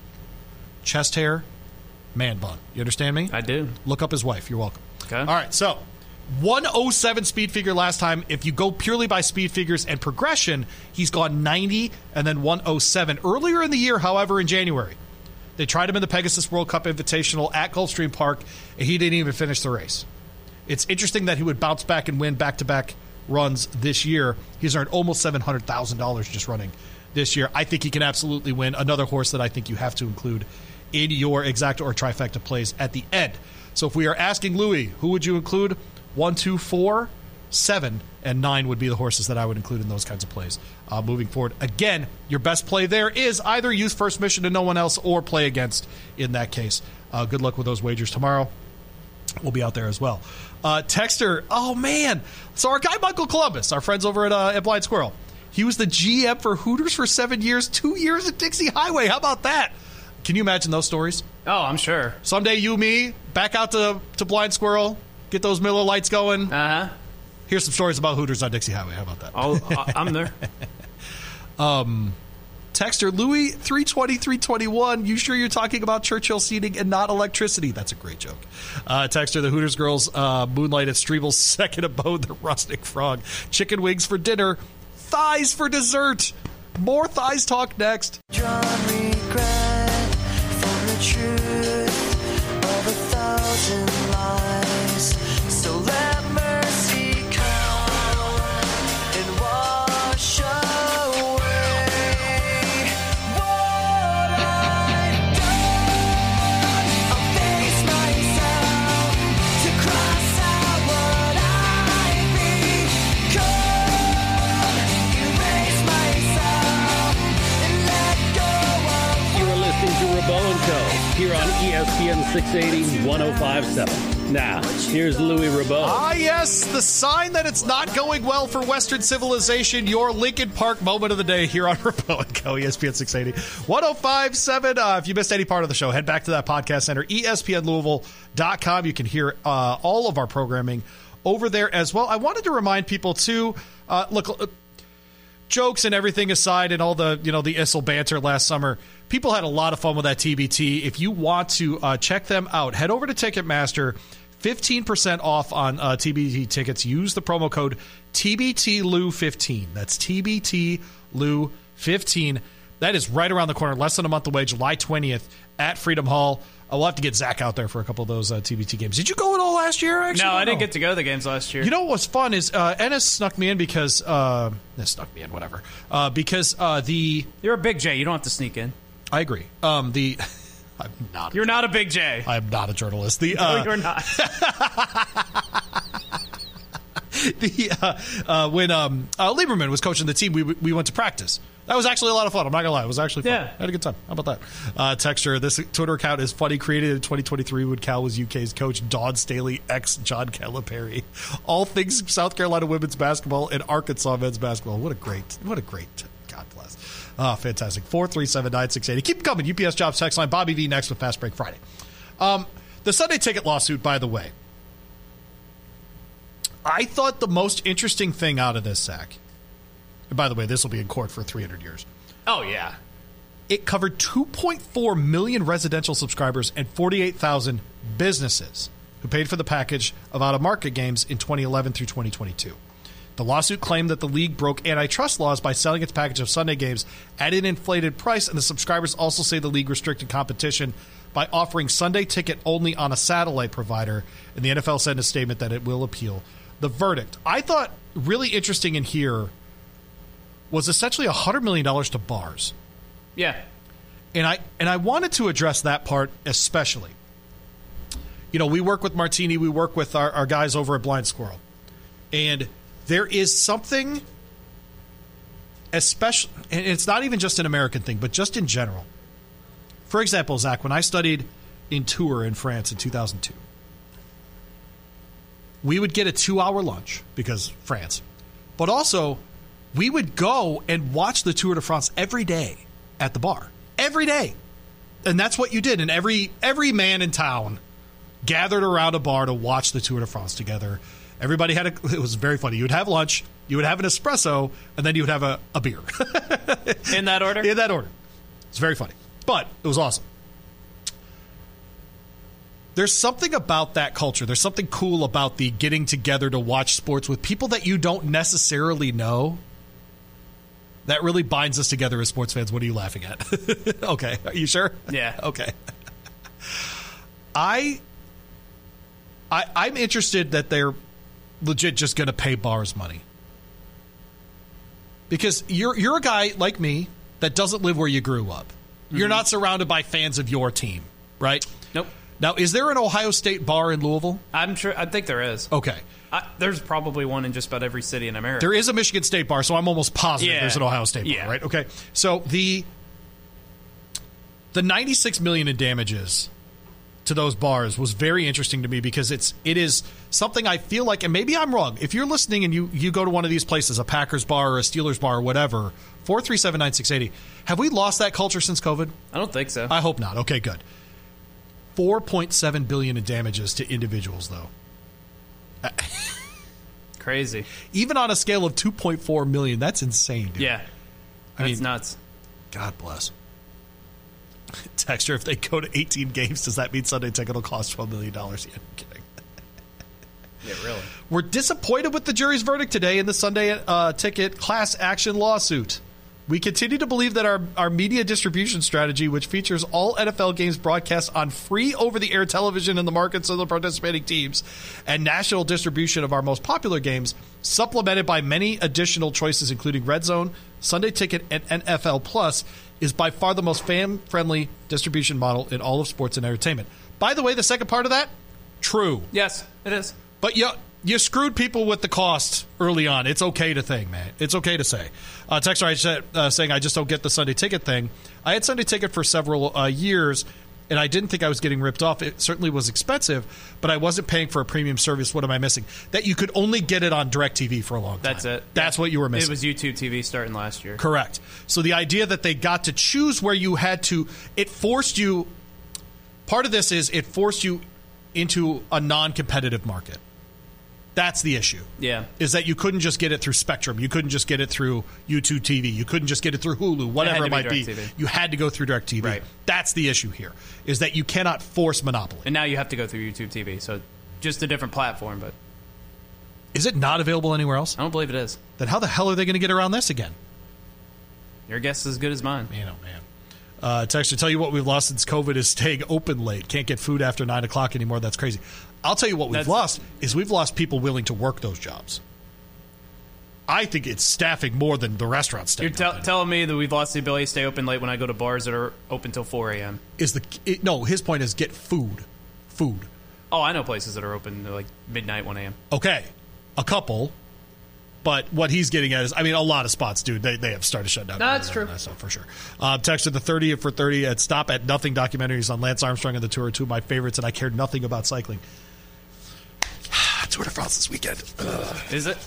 [SPEAKER 7] Chest hair, man bun. You understand me?
[SPEAKER 6] I do.
[SPEAKER 7] Look up his wife. You're welcome.
[SPEAKER 6] Okay.
[SPEAKER 7] All right, so one oh seven speed figure last time. If you go purely by speed figures and progression, he's gone ninety and then one oh seven. Earlier in the year, however, in January, they tried him in the Pegasus World Cup Invitational at Gulfstream Park, and he didn't even finish the race. It's interesting that he would bounce back and win back-to-back runs this year. He's earned almost seven hundred thousand dollars just running this year. I think he can absolutely win. Another horse that I think you have to include in your exacta or trifecta plays at the end. So if we are asking Louis, who would you include? One, two, four, seven, and nine would be the horses that I would include in those kinds of plays uh, moving forward. Again, your best play there is either use first mission to no one else or play against in that case. Uh, good luck with those wagers tomorrow. We'll be out there as well. Uh, Texter, oh man. So our guy Michael Columbus, our friends over at, uh, at Blind Squirrel, he was the G M for Hooters for seven years, two years at Dixie Highway. How about that? Can you imagine those stories?
[SPEAKER 6] Oh, I'm sure.
[SPEAKER 7] Someday you, me, back out to, to Blind Squirrel, get those Miller Lights going.
[SPEAKER 6] Uh-huh.
[SPEAKER 7] Here's some stories about Hooters on Dixie Highway. How about that?
[SPEAKER 6] Oh, I'm there.
[SPEAKER 7] um, Texter, Louis, three twenty, three twenty-one. You sure you're talking about Churchill seating and not electricity? That's a great joke. Uh, Texter, the Hooters girls uh, moonlight at Strebel's second abode, the Rustic Frog. Chicken wings for dinner, thighs for dessert. More thighs talk next.
[SPEAKER 11] Drawn regret from the truth of a thousand lies. So let mercy come and wash away what I've done. I'll face myself to cross out what I've become. Erase myself and let go of.
[SPEAKER 3] You are listening to Rabeau and Co. here on E S P N six eighty, one oh five point seven. Now, here's Louis Rabeau.
[SPEAKER 7] Ah, yes, the sign that it's not going well for Western civilization, your Lincoln Park moment of the day here on Rabeau and Co. E S P N six eighty, one oh five point seven. Uh, if you missed any part of the show, head back to that podcast center, E S P N Louisville dot com. You can hear uh, all of our programming over there as well. I wanted to remind people, too, uh, look, uh, jokes and everything aside and all the, you know, the Issel banter last summer, people had a lot of fun with that T B T. If you want to uh, check them out, head over to Ticketmaster. fifteen percent off on uh, T B T tickets. Use the promo code T B T L U fifteen. That's T B T L U fifteen. That is right around the corner, less than a month away, July twentieth at Freedom Hall. Uh, we'll have to get Zach out there for a couple of those uh, T B T games. Did you go at all last year, actually?
[SPEAKER 6] No, I didn't
[SPEAKER 7] know.
[SPEAKER 6] get to go to the games last year.
[SPEAKER 7] You know what was fun is uh, Ennis snuck me in because uh, – snuck me in, whatever. Uh, because uh, the –
[SPEAKER 6] You're a big J. You don't have to sneak in.
[SPEAKER 7] I agree. Um, the – I'm not.
[SPEAKER 6] You're not a big J.
[SPEAKER 7] I'm not a journalist. The uh,
[SPEAKER 6] no, you're not.
[SPEAKER 7] the uh, uh, when um, uh, Lieberman was coaching the team, we we went to practice. That was actually a lot of fun. I'm not gonna lie, it was actually fun.
[SPEAKER 6] Yeah.
[SPEAKER 7] I had a good time. How about that? Uh, texture. This Twitter account is funny. Created in twenty twenty-three when Cal was U K's coach. Dawn Staley, ex John Calipari. All things South Carolina women's basketball and Arkansas men's basketball. What a great, what a great. God bless. Ah, oh, fantastic. Four three seven nine six eighty. Keep them coming. U P S Jobs text line. Bobby V next with Fast Break Friday. Um, the Sunday Ticket lawsuit, by the way. I thought the most interesting thing out of this, Zach, And by the way, this will be in court for three hundred years.
[SPEAKER 6] Oh, yeah.
[SPEAKER 7] It covered two point four million residential subscribers and forty-eight thousand businesses who paid for the package of out-of-market games in twenty eleven through twenty twenty-two. The lawsuit claimed that the league broke antitrust laws by selling its package of Sunday games at an inflated price, and the subscribers also say the league restricted competition by offering Sunday ticket only on a satellite provider, and the N F L said in a statement that it will appeal the verdict. I thought really interesting in here was essentially one hundred million dollars to bars.
[SPEAKER 6] Yeah.
[SPEAKER 7] And I and I wanted to address that part especially. You know, we work with Martini, we work with our, our guys over at Blind Squirrel. And there is something, especially, and it's not even just an American thing, but just in general. For example, Zach, when I studied in Tours in France in two thousand two, we would get a two-hour lunch, because France. But also, we would go and watch the Tour de France every day at the bar. Every day. And that's what you did. And every every man in town gathered around a bar to watch the Tour de France together. Everybody had a, it was very funny. You would have lunch, you would have an espresso, and then you would have a, a beer.
[SPEAKER 6] In that order?
[SPEAKER 7] In that order. It's very funny. But it was awesome. There's something about that culture. There's something cool about the getting together to watch sports with people that you don't necessarily know. That really binds us together as sports fans. What are you laughing at? Okay. Are you sure?
[SPEAKER 6] Yeah.
[SPEAKER 7] Okay. I, I, I'm interested that they're legit just going to pay bars money. Because you're you're a guy like me that doesn't live where you grew up. Mm-hmm. You're not surrounded by fans of your team, right?
[SPEAKER 6] Nope.
[SPEAKER 7] Now, is there an Ohio State bar in Louisville?
[SPEAKER 6] I'm sure. I think there is.
[SPEAKER 7] Okay.
[SPEAKER 6] I, there's probably one in just about every city in America.
[SPEAKER 7] There is a Michigan State bar, so I'm almost positive
[SPEAKER 6] Yeah.
[SPEAKER 7] there's an Ohio State bar,
[SPEAKER 6] Yeah.
[SPEAKER 7] right? Okay. So the the ninety-six million dollars in damages to those bars was very interesting to me because it's it is something I feel like, and maybe I'm wrong. If you're listening and you, you go to one of these places, a Packers bar or a Steelers bar or whatever, four three seven, nine six eight zero, have we lost that culture since COVID?
[SPEAKER 6] I don't think so.
[SPEAKER 7] I hope not. Okay, good. four point seven billion dollars in damages to individuals, though.
[SPEAKER 6] Crazy.
[SPEAKER 7] Even on a scale of two point four million, that's insane, dude.
[SPEAKER 6] Yeah.
[SPEAKER 7] I
[SPEAKER 6] That's
[SPEAKER 7] mean,
[SPEAKER 6] nuts.
[SPEAKER 7] God bless. Texture, if they go to eighteen games, does that mean Sunday ticket will cost twelve million dollars? Yeah, I'm kidding.
[SPEAKER 6] Yeah, really.
[SPEAKER 7] We're disappointed with the jury's verdict today in the Sunday uh, ticket class action lawsuit. We continue to believe that our, our media distribution strategy, which features all N F L games broadcast on free over-the-air television in the markets of the participating teams, and national distribution of our most popular games, supplemented by many additional choices including Red Zone, Sunday Ticket, and N F L Plus, is by far the most fan-friendly distribution model in all of sports and entertainment. By the way, the second part of that, true.
[SPEAKER 6] Yes, it is.
[SPEAKER 7] But you, you screwed people with the cost early on. It's okay to think, man. It's okay to say. Uh, Texter, I said, uh, saying I just don't get the Sunday Ticket thing. I had Sunday Ticket for several uh, years, and I didn't think I was getting ripped off. It certainly was expensive, but I wasn't paying for a premium service. What am I missing? That you could only get it on DirecTV for a long time.
[SPEAKER 6] That's it.
[SPEAKER 7] That's what you were missing.
[SPEAKER 6] It was YouTube T V starting last year.
[SPEAKER 7] Correct. So the idea that they got to choose where you had to, it forced you, part of this is it forced you into a non-competitive market. That's the issue.
[SPEAKER 6] Yeah.
[SPEAKER 7] Is that you couldn't just get it through Spectrum. You couldn't just get it through YouTube T V. You couldn't just get it through Hulu, whatever it,
[SPEAKER 6] it
[SPEAKER 7] might be.
[SPEAKER 6] DirecTV.
[SPEAKER 7] You had to go through DirecTV.
[SPEAKER 6] Right.
[SPEAKER 7] That's the issue here, is that you cannot force monopoly.
[SPEAKER 6] And now you have to go through YouTube T V, so just a different platform. But
[SPEAKER 7] is it not available anywhere else?
[SPEAKER 6] I don't believe it is.
[SPEAKER 7] Then how the hell are they going to get around this again?
[SPEAKER 6] Your guess is as good as mine.
[SPEAKER 7] Man, oh man. Uh, text to tell you what we've lost since COVID is staying open late. Can't get food after nine o'clock anymore. That's crazy. I'll tell you what we've
[SPEAKER 6] That's,
[SPEAKER 7] lost is we've lost people willing to work those jobs. I think it's staffing more than the restaurant staying
[SPEAKER 6] You're te-
[SPEAKER 7] open.
[SPEAKER 6] telling me that we've lost the ability to stay open late when I go to bars that are open till four a.m.
[SPEAKER 7] Is the it, no? His point is get food, food.
[SPEAKER 6] Oh, I know places that are open to like midnight, one a.m.
[SPEAKER 7] Okay, a couple. But what he's getting at is, I mean, a lot of spots, dude, they, they have started shutting down.
[SPEAKER 6] No, that's true.
[SPEAKER 7] That stuff for sure. Uh, texted the thirty for thirty at Stop at Nothing documentaries on Lance Armstrong and the Tour, two of my favorites, and I cared nothing about cycling. Tour de France this weekend. Ugh.
[SPEAKER 6] Is it?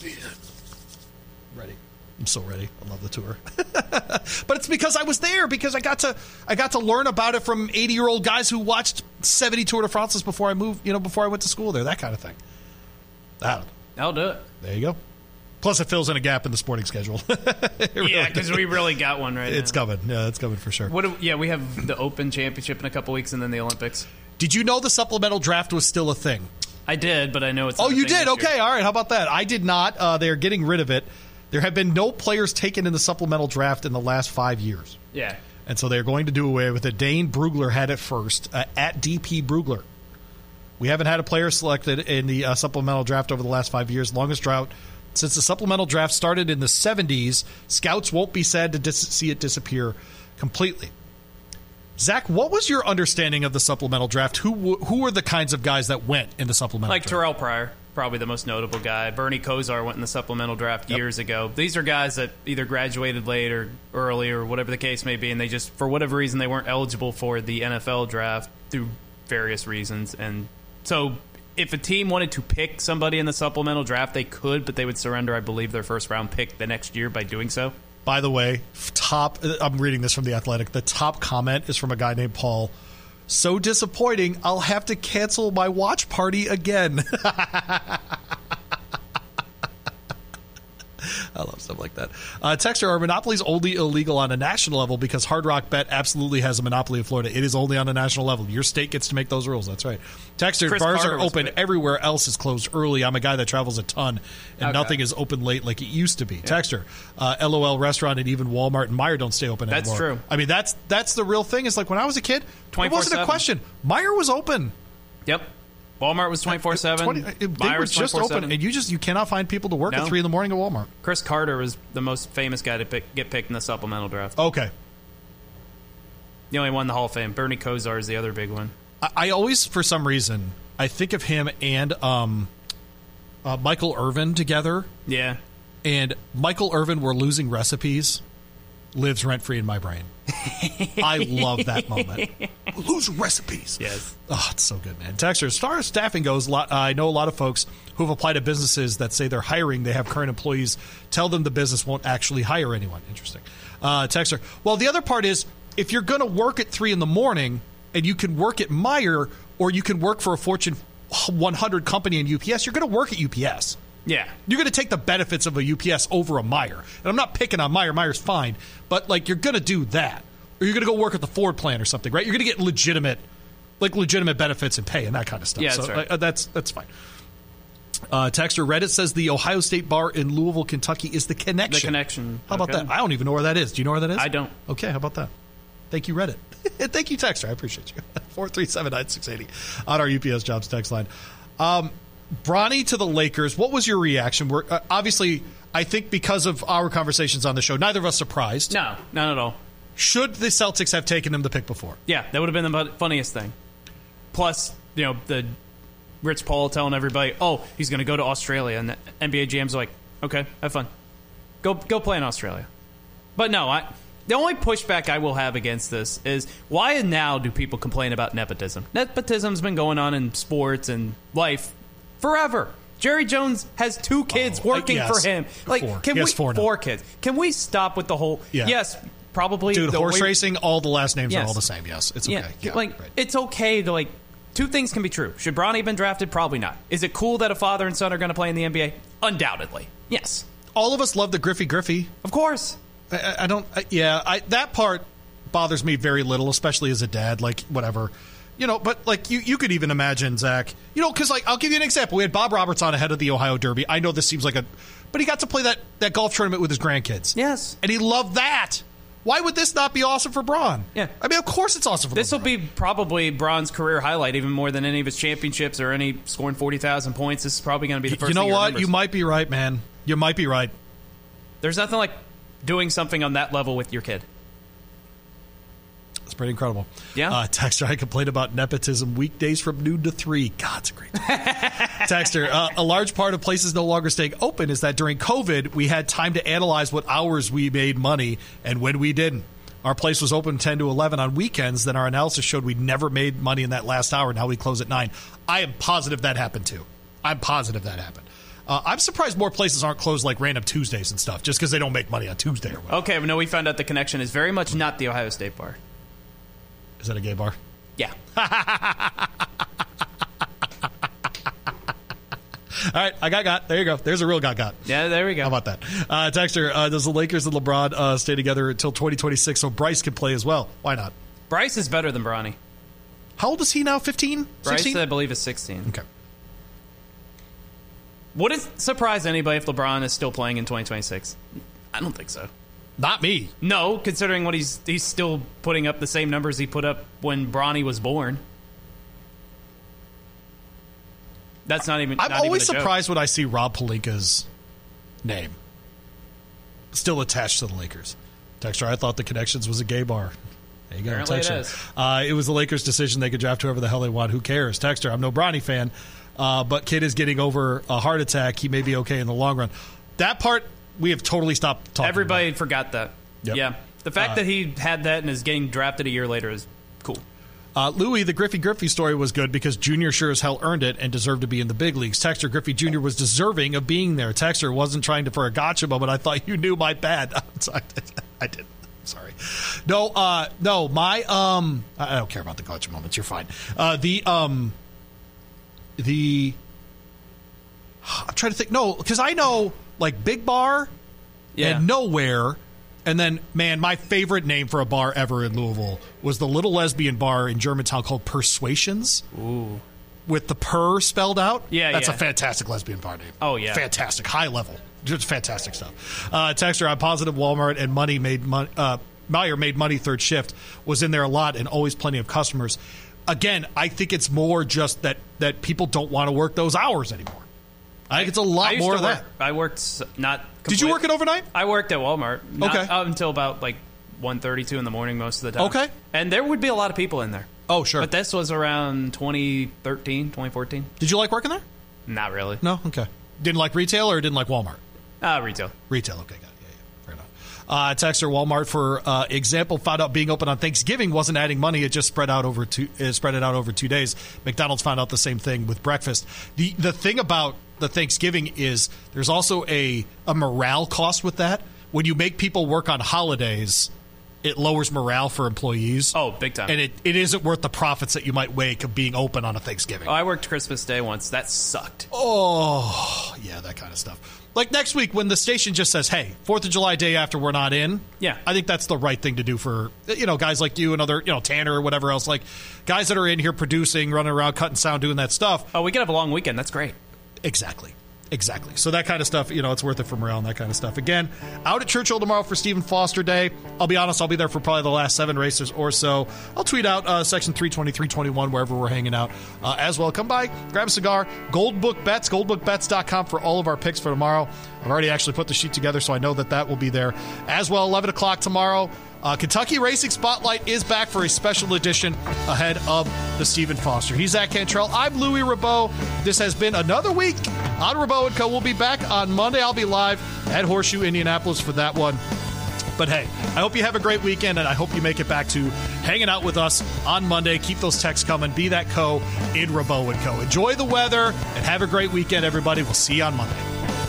[SPEAKER 7] Ready. I'm so ready. I love the Tour. But it's because I was there, because I got to I got to learn about it from eighty-year-old guys who watched seventy Tour de France's before I moved, you know, before I went to school there, that kind of thing. That.
[SPEAKER 6] I'll do it.
[SPEAKER 7] There you go. Plus, it fills in a gap in the sporting schedule. really
[SPEAKER 6] yeah, because we really got one right
[SPEAKER 7] It's
[SPEAKER 6] now.
[SPEAKER 7] coming. Yeah, it's coming for sure.
[SPEAKER 6] What? Do, yeah, we have the Open Championship in a couple weeks and then the Olympics.
[SPEAKER 7] Did you know the supplemental draft was still a thing?
[SPEAKER 6] I did, but I know it's
[SPEAKER 7] Oh,
[SPEAKER 6] not a
[SPEAKER 7] you
[SPEAKER 6] thing
[SPEAKER 7] did?
[SPEAKER 6] this
[SPEAKER 7] Okay,
[SPEAKER 6] year.
[SPEAKER 7] all right. How about that? I did not. Uh, they're getting rid of it. There have been no players taken in the supplemental draft in the last five years.
[SPEAKER 6] Yeah.
[SPEAKER 7] And so they're going to do away with it. Dane Brugler had it first, uh, at D P Brugler. We haven't had a player selected in the uh, supplemental draft over the last five years. Longest drought since the supplemental draft started in the seventies. Scouts won't be sad to dis- see it disappear completely. Zach, what was your understanding of the supplemental draft? Who w- who were the kinds of guys that went in the supplemental
[SPEAKER 6] Like
[SPEAKER 7] draft?
[SPEAKER 6] Terrell Pryor, probably the most notable guy. Bernie Kosar went in the supplemental draft
[SPEAKER 7] Yep.
[SPEAKER 6] years ago. These are guys that either graduated late or early or whatever the case may be, and they just, for whatever reason, they weren't eligible for the N F L draft through various reasons. And so if a team wanted to pick somebody in the supplemental draft, they could, but they would surrender, I believe, their first round pick the next year by doing so.
[SPEAKER 7] By the way, top. I'm reading this from The Athletic. The top comment is from a guy named Paul. So disappointing, I'll have to cancel my watch party again. I love stuff like that. Uh, Texter, are monopolies only illegal on a national level because Hard Rock Bet absolutely has a monopoly in Florida? It is only on a national level. Your state gets to make those rules. That's right. Texter,
[SPEAKER 6] Chris
[SPEAKER 7] bars
[SPEAKER 6] Carter
[SPEAKER 7] are
[SPEAKER 6] was
[SPEAKER 7] open
[SPEAKER 6] good.
[SPEAKER 7] everywhere else is closed early. I'm a guy that travels a ton, and
[SPEAKER 6] Okay.
[SPEAKER 7] nothing is open late like it used to be. Texter, uh, LOL restaurant and even Walmart and Meijer don't stay open
[SPEAKER 6] That's
[SPEAKER 7] anymore.
[SPEAKER 6] true.
[SPEAKER 7] I mean, that's that's the real thing. Is like when I was a kid, it wasn't a
[SPEAKER 6] twenty-four seven.
[SPEAKER 7] question. Meijer was open.
[SPEAKER 6] Yep. Walmart was twenty-four seven.
[SPEAKER 7] twenty They were just open, and you just you cannot find people to work
[SPEAKER 6] No.
[SPEAKER 7] at three in the morning at Walmart.
[SPEAKER 6] Chris Carter was the most famous guy to pick, get picked in the supplemental draft.
[SPEAKER 7] Okay.
[SPEAKER 6] The only one in the Hall of Fame. Bernie Kosar is the other big one.
[SPEAKER 7] I, I always, for some reason, I think of him and um, uh, Michael Irvin together.
[SPEAKER 6] Yeah.
[SPEAKER 7] And Michael Irvin were losing recipes. Lives rent free in my brain. I love that moment. Lose recipes.
[SPEAKER 6] Yes.
[SPEAKER 7] Oh, it's so good, man. Texter, as far as staffing goes, a lot, uh, I know a lot of folks who have applied to businesses that say they're hiring. They have current employees. Tell them the business won't actually hire anyone. Interesting. Uh, Texter, well, the other part is if you're going to work at three in the morning and you can work at Meijer or you can work for a Fortune one hundred company in U P S, you're going to work at U P S.
[SPEAKER 6] Yeah.
[SPEAKER 7] You're going to take the benefits of a U P S over a Meijer. And I'm not picking on Meijer. Meijer's fine. But, like, you're going to do that. Or you're going to go work at the Ford plant or something, right? You're going to get legitimate, like, legitimate benefits and pay and that kind of stuff.
[SPEAKER 6] Yeah,
[SPEAKER 7] so
[SPEAKER 6] that's right.
[SPEAKER 7] uh, that's, that's fine. Uh, Texter, Reddit says the Ohio State bar in Louisville, Kentucky is the Connection.
[SPEAKER 6] The Connection.
[SPEAKER 7] How about
[SPEAKER 6] Okay.
[SPEAKER 7] that? I don't even know where that is. Do you know where that is?
[SPEAKER 6] I don't.
[SPEAKER 7] Okay, how about that? Thank you, Reddit. Thank you, Texter. I appreciate you. four three seven nine six eight zero on our U P S Jobs text line. Um, Bronny to the Lakers. What was your reaction? We're, uh, obviously, I think because of our conversations on the show, neither of us surprised.
[SPEAKER 6] No, none at all.
[SPEAKER 7] Should the Celtics have taken him the pick before?
[SPEAKER 6] Yeah, that would have been the funniest thing. Plus, you know, the Rich Paul telling everybody, oh, he's going to go to Australia. And the N B A G M's like, okay, have fun. Go go play in Australia. But no, I, the only pushback I will have against this is why now do people complain about nepotism? Nepotism's been going on in sports and life forever. Jerry Jones has two kids
[SPEAKER 7] Oh,
[SPEAKER 6] working
[SPEAKER 7] yes.
[SPEAKER 6] for him. Like,
[SPEAKER 7] Four.
[SPEAKER 6] can
[SPEAKER 7] He
[SPEAKER 6] we
[SPEAKER 7] has four now.
[SPEAKER 6] four kids? Can we stop with the whole?
[SPEAKER 7] Yeah.
[SPEAKER 6] Yes, probably.
[SPEAKER 7] Dude,
[SPEAKER 6] the
[SPEAKER 7] horse
[SPEAKER 6] way-
[SPEAKER 7] racing, all the last names
[SPEAKER 6] Yes.
[SPEAKER 7] are all the same. Yes, it's okay.
[SPEAKER 6] Yeah,
[SPEAKER 7] Yeah,
[SPEAKER 6] like
[SPEAKER 7] right.
[SPEAKER 6] it's okay to like. Two things can be true. Should Bronny have been drafted? Probably not. Is it cool that a father and son are going to play in the N B A? Undoubtedly, yes.
[SPEAKER 7] All of us love the Griffey Griffey.
[SPEAKER 6] Of course.
[SPEAKER 7] I, I- I don't. I, yeah, I, that part bothers me very little, especially as a dad. Like whatever, you know. But like you, you could even imagine Zach. You know, because like I'll give you an example. We had Bob Roberts on ahead of the Ohio Derby. I know this seems like a, but he got to play that that golf tournament with his grandkids.
[SPEAKER 6] Yes,
[SPEAKER 7] and he loved that. Why would this not be awesome for Braun?
[SPEAKER 6] Yeah,
[SPEAKER 7] I mean, of course it's awesome for
[SPEAKER 6] This will
[SPEAKER 7] LeBron.
[SPEAKER 6] be probably Braun's career highlight, even more than any of his championships or any scoring forty thousand points. This is probably going to be the first.
[SPEAKER 7] You know
[SPEAKER 6] thing he
[SPEAKER 7] what?
[SPEAKER 6] remembers.
[SPEAKER 7] You might be right, man. You might be right.
[SPEAKER 6] There's nothing like doing something on that level with your kid.
[SPEAKER 7] It's pretty incredible.
[SPEAKER 6] Yeah.
[SPEAKER 7] Uh, Texter, I complain about nepotism weekdays from noon to three. God, it's a great time. Texter, uh, a large part of places no longer staying open is that during COVID, we had time to analyze what hours we made money and when we didn't. Our place was open ten to eleven on weekends. Then our analysis showed we never made money in that last hour. Now we close at nine. I am positive that happened too. I'm positive that happened. Uh, I'm surprised more places aren't closed like random Tuesdays and stuff, just because they don't make money on Tuesday or whatever.
[SPEAKER 6] Okay, well, no, we found out the connection is very much not the Ohio State bar.
[SPEAKER 7] Is that a gay bar?
[SPEAKER 6] Yeah.
[SPEAKER 7] All right, I got got. There you go. There's a real got got.
[SPEAKER 6] Yeah, there we go.
[SPEAKER 7] How about that? Uh, Texter, uh, does the Lakers and LeBron uh, stay together until twenty twenty-six so Bryce can play as well? Why not?
[SPEAKER 6] Bryce is better than Bronny.
[SPEAKER 7] How old is he now? fifteen?
[SPEAKER 6] Bryce,
[SPEAKER 7] sixteen?
[SPEAKER 6] I believe, is sixteen.
[SPEAKER 7] Okay.
[SPEAKER 6] Would it surprise anybody if LeBron is still playing in twenty twenty-six? I don't think so.
[SPEAKER 7] Not me.
[SPEAKER 6] No, considering what he's he's still putting up the same numbers he put up when Bronny was born. That's not even.
[SPEAKER 7] I'm
[SPEAKER 6] not
[SPEAKER 7] always
[SPEAKER 6] even a
[SPEAKER 7] surprised
[SPEAKER 6] joke.
[SPEAKER 7] when I see Rob Pelinka's name still attached to the Lakers. Texter, I thought the Connections was a gay bar. There you go.
[SPEAKER 6] Apparently it
[SPEAKER 7] Texter.
[SPEAKER 6] is.
[SPEAKER 7] Uh, it was the Lakers' decision. They could draft whoever the hell they want. Who cares? Texter, I'm no Bronny fan, uh, but kid is getting over a heart attack. He may be okay in the long run. That part, we have totally stopped talking
[SPEAKER 6] Everybody
[SPEAKER 7] about.
[SPEAKER 6] forgot that.
[SPEAKER 7] Yep.
[SPEAKER 6] Yeah. The fact
[SPEAKER 7] Uh,
[SPEAKER 6] that he had that and is getting drafted a year later is cool.
[SPEAKER 7] Uh, Louis, the Griffey Griffey story was good because Junior sure as hell earned it and deserved to be in the big leagues. Texter, Griffey Junior was deserving of being there. Texter wasn't trying to for a gotcha moment. I thought you knew my bad. I'm sorry. I didn't. Sorry. No, uh, no, my, um, I don't care about the gotcha moments. You're fine. Uh, the, um, the, I'm trying to think. No, because I know, like, Big Bar
[SPEAKER 6] Yeah.
[SPEAKER 7] and Nowhere. And then, man, my favorite name for a bar ever in Louisville was the little lesbian bar in Germantown called Persuasions.
[SPEAKER 6] Ooh.
[SPEAKER 7] With the purr spelled out.
[SPEAKER 6] Yeah,
[SPEAKER 7] That's
[SPEAKER 6] yeah.
[SPEAKER 7] a fantastic lesbian bar name.
[SPEAKER 6] Oh, yeah.
[SPEAKER 7] Fantastic. High level. Just fantastic stuff. Uh, Texter, I'm positive Walmart and Money made money. Uh, Meyer made money third shift, was in there a lot and always plenty of customers. Again, I think it's more just that, that people don't want to work those hours anymore. I think it's a lot
[SPEAKER 6] I used
[SPEAKER 7] more
[SPEAKER 6] to
[SPEAKER 7] of
[SPEAKER 6] work,
[SPEAKER 7] that.
[SPEAKER 6] I worked s- not.
[SPEAKER 7] Did you
[SPEAKER 6] complete-
[SPEAKER 7] work it overnight?
[SPEAKER 6] I worked at Walmart. Not
[SPEAKER 7] Okay.
[SPEAKER 6] Up until about like one thirty-two in the morning most of the time.
[SPEAKER 7] Okay.
[SPEAKER 6] And there would be a lot of people in there.
[SPEAKER 7] Oh, sure.
[SPEAKER 6] But this was around twenty thirteen, twenty fourteen.
[SPEAKER 7] Did you like working there?
[SPEAKER 6] Not really.
[SPEAKER 7] No? Okay. Didn't like retail or didn't like Walmart?
[SPEAKER 6] Uh, retail.
[SPEAKER 7] Retail, okay, got it. Yeah, yeah, fair enough. Uh, Texter, Walmart, for uh, example, found out being open on Thanksgiving wasn't adding money. It just spread out over two, uh, spread it out over two days. McDonald's found out the same thing with breakfast. The the thing about the Thanksgiving is there's also a, a morale cost with that. When you make people work on holidays, it lowers morale for employees.
[SPEAKER 6] Oh, big time.
[SPEAKER 7] And it, it isn't worth the profits that you might make of being open on a Thanksgiving.
[SPEAKER 6] Oh, I worked Christmas Day once. That sucked.
[SPEAKER 7] Oh, yeah, that kind of stuff. Like next week when the station just says, hey, fourth of July day after we're not in.
[SPEAKER 6] Yeah.
[SPEAKER 7] I think that's the right thing to do for, you know, guys like you and other, you know, Tanner or whatever else. Like guys that are in here producing, running around, cutting sound, doing that stuff.
[SPEAKER 6] Oh, we could have a long weekend. That's great.
[SPEAKER 7] Exactly. Exactly. So that kind of stuff, you know, it's worth it for morale and that kind of stuff. Again, out at Churchill tomorrow for Stephen Foster Day. I'll be honest, I'll be there for probably the last seven races or so. I'll tweet out uh, section three twenty, three twenty-one, wherever we're hanging out uh, as well. Come by, grab a cigar. Gold Book Bets, gold book bets dot com for all of our picks for tomorrow. I've already actually put the sheet together, so I know that that will be there as well. eleven o'clock tomorrow. Uh, Kentucky Racing Spotlight is back for a special edition ahead of the Stephen Foster. He's Zach Cantrell. I'm Louis Rabeau. This has been another week on Rabeau and Co. We'll be back on Monday. I'll be live at Horseshoe, Indianapolis for that one. But hey, I hope you have a great weekend, and I hope you make it back to hanging out with us on Monday. Keep those texts coming. Be that Co. in Rabeau and Co. Enjoy the weather, and have a great weekend, everybody. We'll see you on Monday.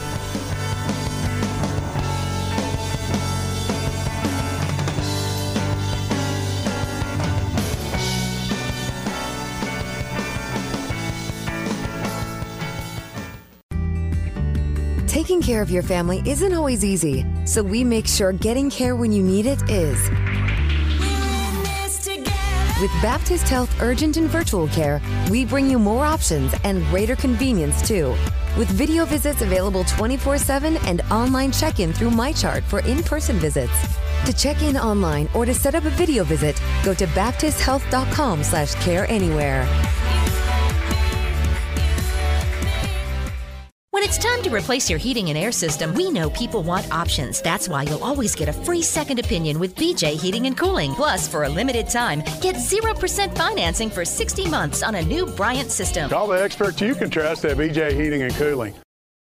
[SPEAKER 12] Taking care of your family isn't always easy, so we make sure getting care when you need it is. With Baptist Health Urgent and Virtual Care, we bring you more options and greater convenience, too. With video visits available twenty-four seven and online check-in through MyChart for in-person visits. To check in online or to set up a video visit, go to baptist health dot com slash care anywhere.
[SPEAKER 13] When it's time to replace your heating and air system, we know people want options. That's why you'll always get a free second opinion with B J Heating and Cooling. Plus, for a limited time, get zero percent financing for sixty months on a new Bryant system.
[SPEAKER 14] Call the experts you can trust at B J Heating and Cooling.